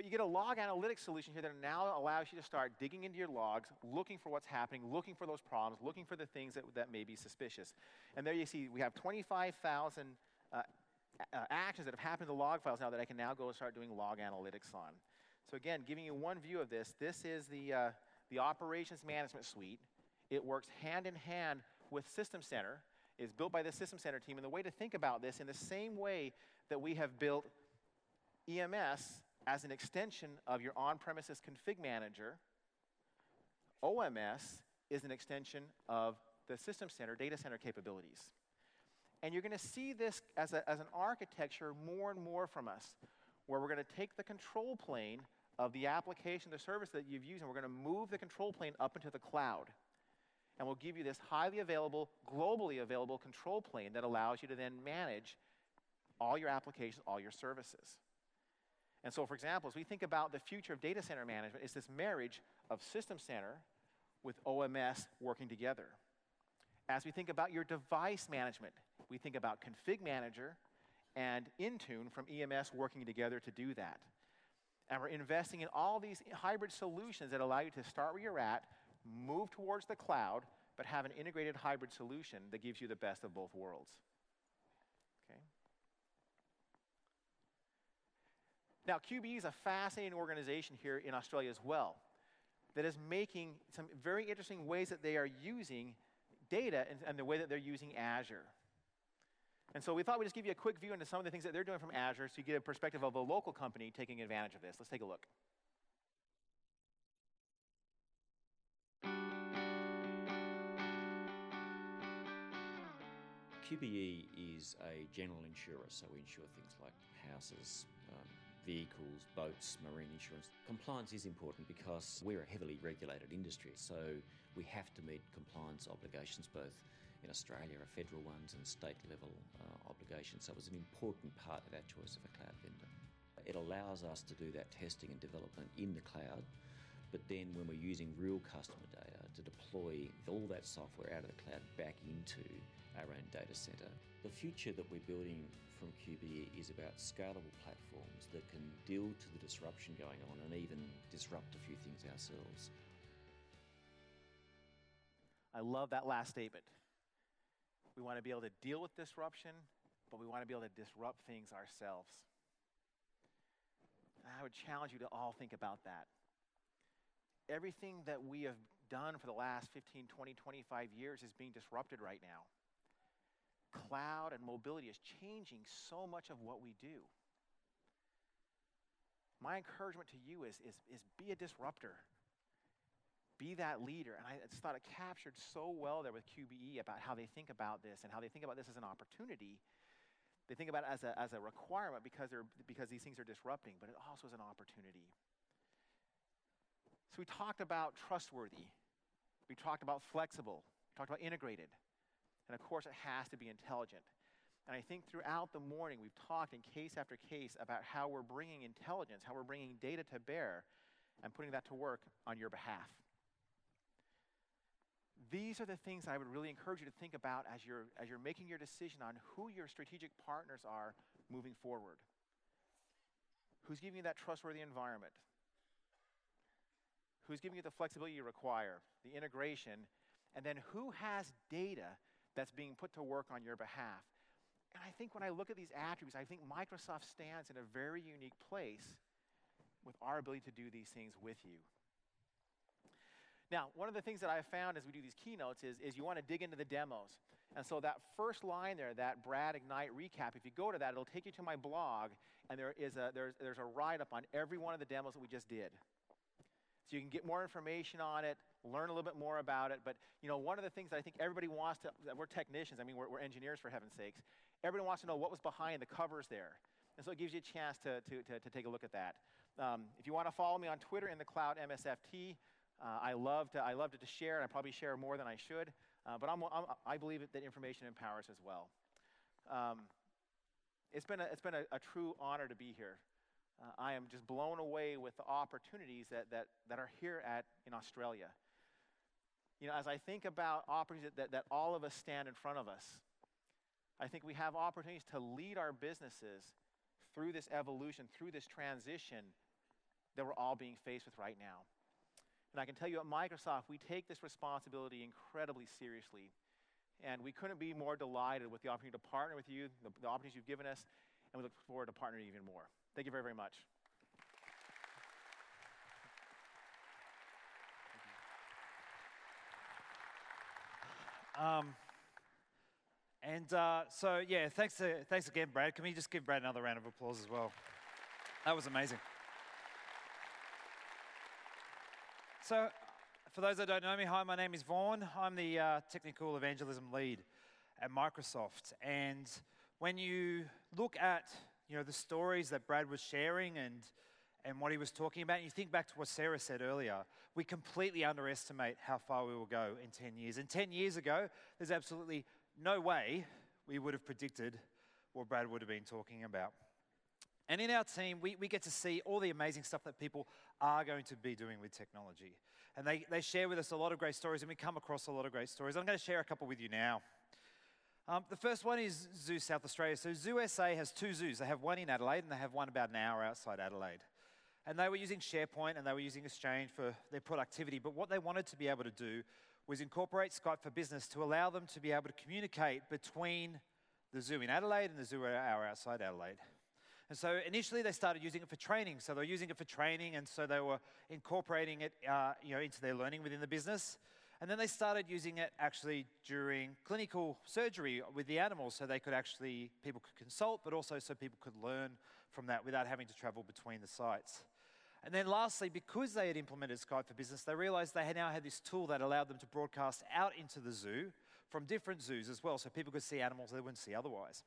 But you get a log analytics solution here that now allows you to start digging into your logs, looking for what's happening, looking for those problems, looking for the things that may be suspicious. And there you see we have 25,000 actions that have happened in the log files now that I can now go and start doing log analytics on. So again, giving you one view of this, this is the Operations Management Suite. It works hand in hand with System Center. It's built by the System Center team. And the way to think about this, in the same way that we have built EMS as an extension of your on-premises config manager, OMS is an extension of the System Center data center capabilities. And you're going to see this as an architecture more and more from us, where we're going to take the control plane of the application, the service that you've used, and we're going to move the control plane up into the cloud. And we'll give you this highly available, globally available control plane that allows you to then manage all your applications, all your services. And so, for example, as we think about the future of data center management, it's this marriage of System Center with OMS working together. As we think about your device management, we think about Config Manager and Intune from EMS working together to do that. And we're investing in all these hybrid solutions that allow you to start where you're at, move towards the cloud, but have an integrated hybrid solution that gives you the best of both worlds. Okay. Now, QBE is a fascinating organization here in Australia as well that is making some very interesting ways that they are using data and the way that they're using Azure. And so we thought we'd just give you a quick view into some of the things that they're doing from Azure so you get a perspective of a local company taking advantage of this. Let's take a look. QBE is a general insurer, so we insure things like houses, vehicles, boats, marine insurance. Compliance is important because we're a heavily regulated industry, so we have to meet compliance obligations both in Australia, are federal ones, and state level obligations. So it was an important part of our choice of a cloud vendor. It allows us to do that testing and development in the cloud, but then when we're using real customer data to deploy all that software out of the cloud back into our own data center. The future that we're building from QBE is about scalable platforms that can deal to the disruption going on and even disrupt a few things ourselves. I love that last statement. We want to be able to deal with disruption, but we want to be able to disrupt things ourselves. I would challenge you to all think about that. Everything that we have done for the last 15, 20, 25 years is being disrupted right now. Cloud and mobility is changing so much of what we do. My encouragement to you is be a disruptor. Be that leader. And I just thought it captured so well there with QBE about how they think about this and how they think about this as an opportunity. They think about it as a requirement because these things are disrupting, but it also is an opportunity. So we talked about trustworthy. We talked about flexible. We talked about integrated. And of course, it has to be intelligent. And I think throughout the morning, we've talked in case after case about how we're bringing intelligence, how we're bringing data to bear, and putting that to work on your behalf. These are the things I would really encourage you to think about as you're making your decision on who your strategic partners are moving forward. Who's giving you that trustworthy environment? Who's giving you the flexibility you require, the integration, and then who has data that's being put to work on your behalf? And I think when I look at these attributes, I think Microsoft stands in a very unique place with our ability to do these things with you. Now, one of the things that I've found as we do these keynotes is you want to dig into the demos. And so that first line there, that Brad Ignite recap, if you go to that, it'll take you to my blog, and there's a write-up on every one of the demos that we just did. So you can get more information on it, learn a little bit more about it. But one of the things that I think everybody wants to, we're technicians, I mean, we're engineers for heaven's sakes. Everybody wants to know what was behind the covers there. And so it gives you a chance to take a look at that. If you want to follow me on Twitter, in the cloud MSFT, I love to share, and I probably share more than I should. But I believe that information empowers as well. It's been a true honor to be here. I am just blown away with the opportunities that are here in Australia. As I think about opportunities that all of us stand in front of us, I think we have opportunities to lead our businesses through this evolution, through this transition, that we're all being faced with right now. And I can tell you at Microsoft, we take this responsibility incredibly seriously. And we couldn't be more delighted with the opportunity to partner with you, the opportunities you've given us, and we look forward to partnering even more. Thank you very, very much. Thanks again, Brad. Can we just give Brad another round of applause as well? That was amazing. So, for those that don't know me, hi, my name is Vaughn. I'm the technical evangelism lead at Microsoft. And when you look at the stories that Brad was sharing and what he was talking about, and you think back to what Sarah said earlier, we completely underestimate how far we will go in 10 years. And 10 years ago, there's absolutely no way we would have predicted what Brad would have been talking about. And in our team, we get to see all the amazing stuff that people are going to be doing with technology. And they share with us a lot of great stories, and we come across a lot of great stories. I'm going to share a couple with you now. The first one is Zoo South Australia. So Zoo SA has two zoos. They have one in Adelaide, and they have one about an hour outside Adelaide. And they were using SharePoint, and they were using Exchange for their productivity. But what they wanted to be able to do was incorporate Skype for Business to allow them to be able to communicate between the zoo in Adelaide and the zoo an hour outside Adelaide. And so initially they started using it for training. So they were using it for training, and so they were incorporating it into their learning within the business. And then they started using it actually during clinical surgery with the animals, so people could consult, but also so people could learn from that without having to travel between the sites. And then lastly, because they had implemented Skype for Business, they realized they now had this tool that allowed them to broadcast out into the zoo from different zoos as well, so people could see animals they wouldn't see otherwise.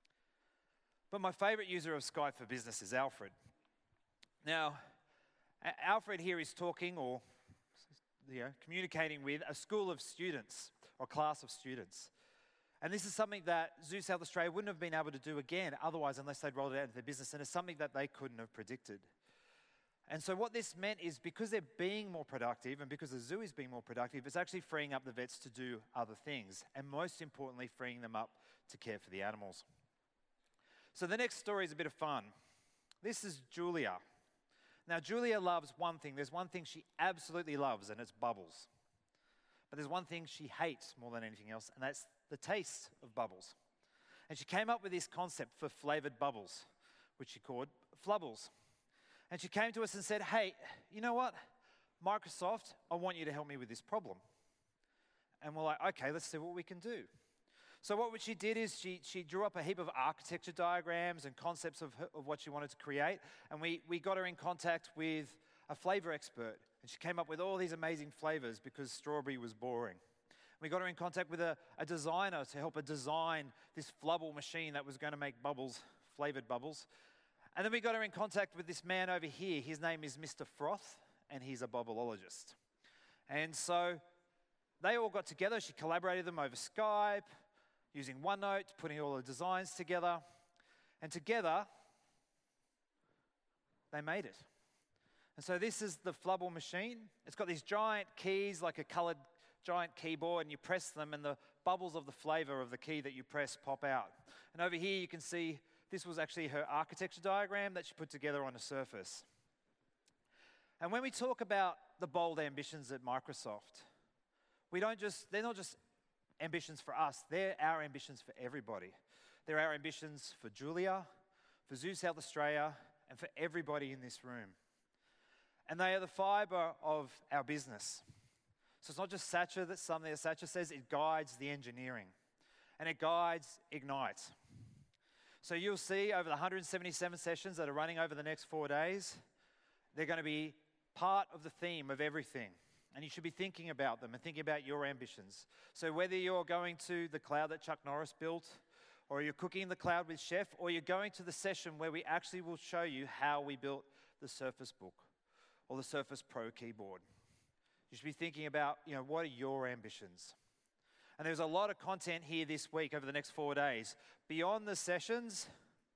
But my favorite user of Skype for Business is Alfred. Now, Alfred here is talking or communicating with a school of students or class of students. And this is something that Zoo South Australia wouldn't have been able to do again otherwise unless they'd rolled it out into their business, and it's something that they couldn't have predicted. And so what this meant is because they're being more productive and because the zoo is being more productive, it's actually freeing up the vets to do other things, and most importantly, freeing them up to care for the animals. So the next story is a bit of fun. This is Julia. Now, Julia loves one thing. There's one thing she absolutely loves, and it's bubbles. But there's one thing she hates more than anything else, and that's the taste of bubbles. And she came up with this concept for flavored bubbles, which she called Flubbles. And she came to us and said, hey, you know what? Microsoft, I want you to help me with this problem. And we're like, okay, let's see what we can do. So what she did is she drew up a heap of architecture diagrams and concepts of what she wanted to create. And we got her in contact with a flavor expert. And she came up with all these amazing flavors because strawberry was boring. We got her in contact with a designer to help her design this flubble machine that was going to make bubbles, flavored bubbles. And then we got her in contact with this man over here. His name is Mr. Froth, and he's a bubbleologist. And so they all got together. She collaborated them over Skype, using OneNote, putting all the designs together. And together, they made it. And so this is the flubble machine. It's got these giant keys, like a colored giant keyboard, and you press them, and the bubbles of the flavor of the key that you press pop out. And over here, you can see this was actually her architecture diagram that she put together on a surface. And when we talk about the bold ambitions at Microsoft, they're not just ambitions for us, they're our ambitions for everybody. They're our ambitions for Julia, for Zoo South Australia, and for everybody in this room. And they are the fibre of our business. So it's not just Satcher that's something that Satcher says, it guides the engineering. And it guides Ignite. So you'll see over the 177 sessions that are running over the next 4 days, they're going to be part of the theme of everything. And you should be thinking about them and thinking about your ambitions. So whether you're going to the cloud that Chuck Norris built, or you're cooking in the cloud with Chef, or you're going to the session where we actually will show you how we built the Surface Book or the Surface Pro keyboard. You should be thinking about, what are your ambitions? And there's a lot of content here this week over the next 4 days. Beyond the sessions,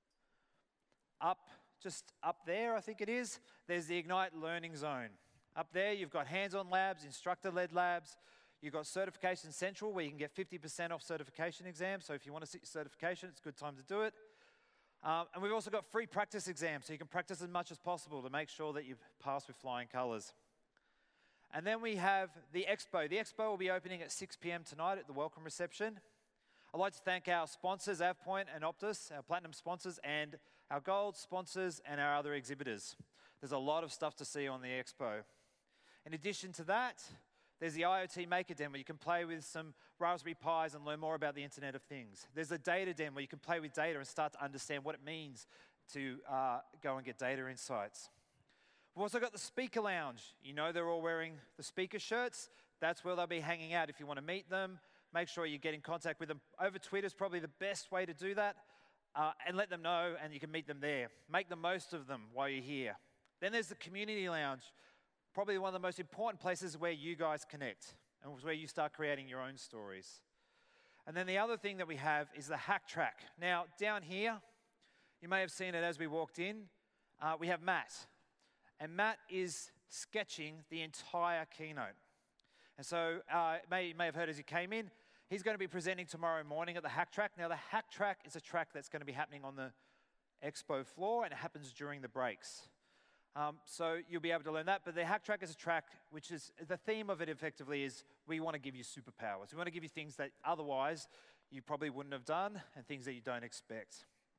just up there, I think it is, there's the Ignite Learning Zone. Up there, you've got hands-on labs, instructor-led labs. You've got Certification Central, where you can get 50% off certification exams. So if you want to sit certification, it's a good time to do it. And we've also got free practice exams, so you can practice as much as possible to make sure that you pass with flying colours. And then we have the Expo. The Expo will be opening at 6 p.m. tonight at the welcome reception. I'd like to thank our sponsors, AvePoint and Optus, our platinum sponsors, and our gold sponsors and our other exhibitors. There's a lot of stuff to see on the Expo. In addition to that, there's the IoT Maker Den where you can play with some Raspberry Pis and learn more about the Internet of Things. There's a Data Den where you can play with data and start to understand what it means to go and get data insights. We've also got the Speaker Lounge. You know they're all wearing the speaker shirts. That's where they'll be hanging out if you want to meet them. Make sure you get in contact with them. Over Twitter is probably the best way to do that. And let them know, and you can meet them there. Make the most of them while you're here. Then there's the Community Lounge, probably one of the most important places where you guys connect and where you start creating your own stories. And then the other thing that we have is the Hack Track. Now, down here, you may have seen it as we walked in, we have Matt. And Matt is sketching the entire keynote. And so you may have heard as you came in, he's going to be presenting tomorrow morning at the Hack Track. Now, the Hack Track is a track that's going to be happening on the expo floor, and it happens during the breaks. So you'll be able to learn that. But the Hack Track is a track which is, the theme of it effectively is we want to give you superpowers. We want to give you things that otherwise you probably wouldn't have done and things that you don't expect.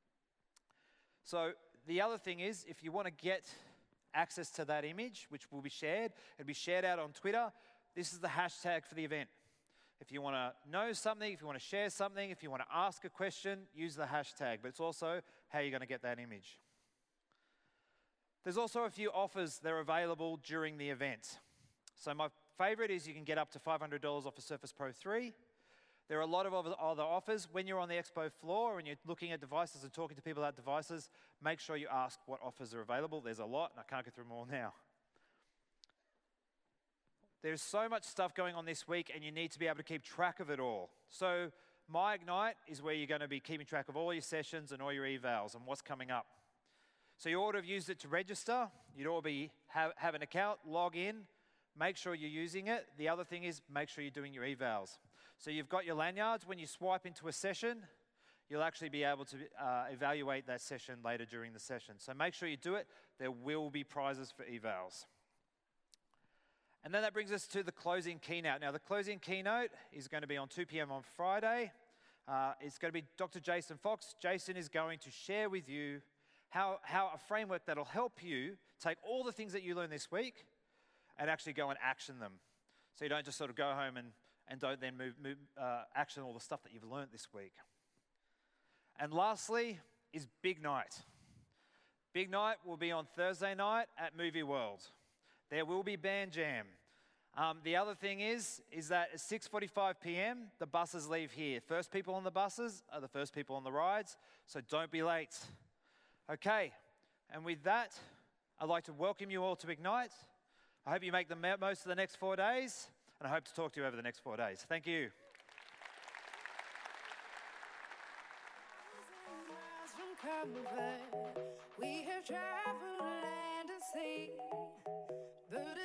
So the other thing is, if you want to get access to that image, which will be shared, it'll be shared out on Twitter. This is the hashtag for the event. If you want to know something, if you want to share something, if you want to ask a question, use the hashtag. But it's also how you're going to get that image. There's also a few offers that are available during the event. So my favorite is you can get up to $500 off a Surface Pro 3. There are a lot of other offers. When you're on the expo floor and you're looking at devices and talking to people about devices, make sure you ask what offers are available. There's a lot, and I can't go through them all now. There's so much stuff going on this week, and you need to be able to keep track of it all. So My Ignite is where you're going to be keeping track of all your sessions and all your evals and what's coming up. So you ought to have used it to register. You'd ought to have an account, log in, make sure you're using it. The other thing is make sure you're doing your evals. So you've got your lanyards. When you swipe into a session, you'll actually be able to evaluate that session later during the session. So make sure you do it. There will be prizes for evals. And then that brings us to the closing keynote. Now, the closing keynote is going to be on 2 p.m. on Friday. It's going to be Dr. Jason Fox. Jason is going to share with you how a framework that will help you take all the things that you learned this week and actually go and action them. So you don't just sort of go home and don't then action all the stuff that you've learned this week. And lastly is Big Night. Big Night will be on Thursday night at Movie World. There will be band jam. The other thing is that at 6:45 p.m., the buses leave here. First people on the buses are the first people on the rides, so don't be late. Okay, and with that, I'd like to welcome you all to Ignite. I hope you make the most of the next 4 days, and I hope to talk to you over the next 4 days. Thank you. We have traveled land and sea, but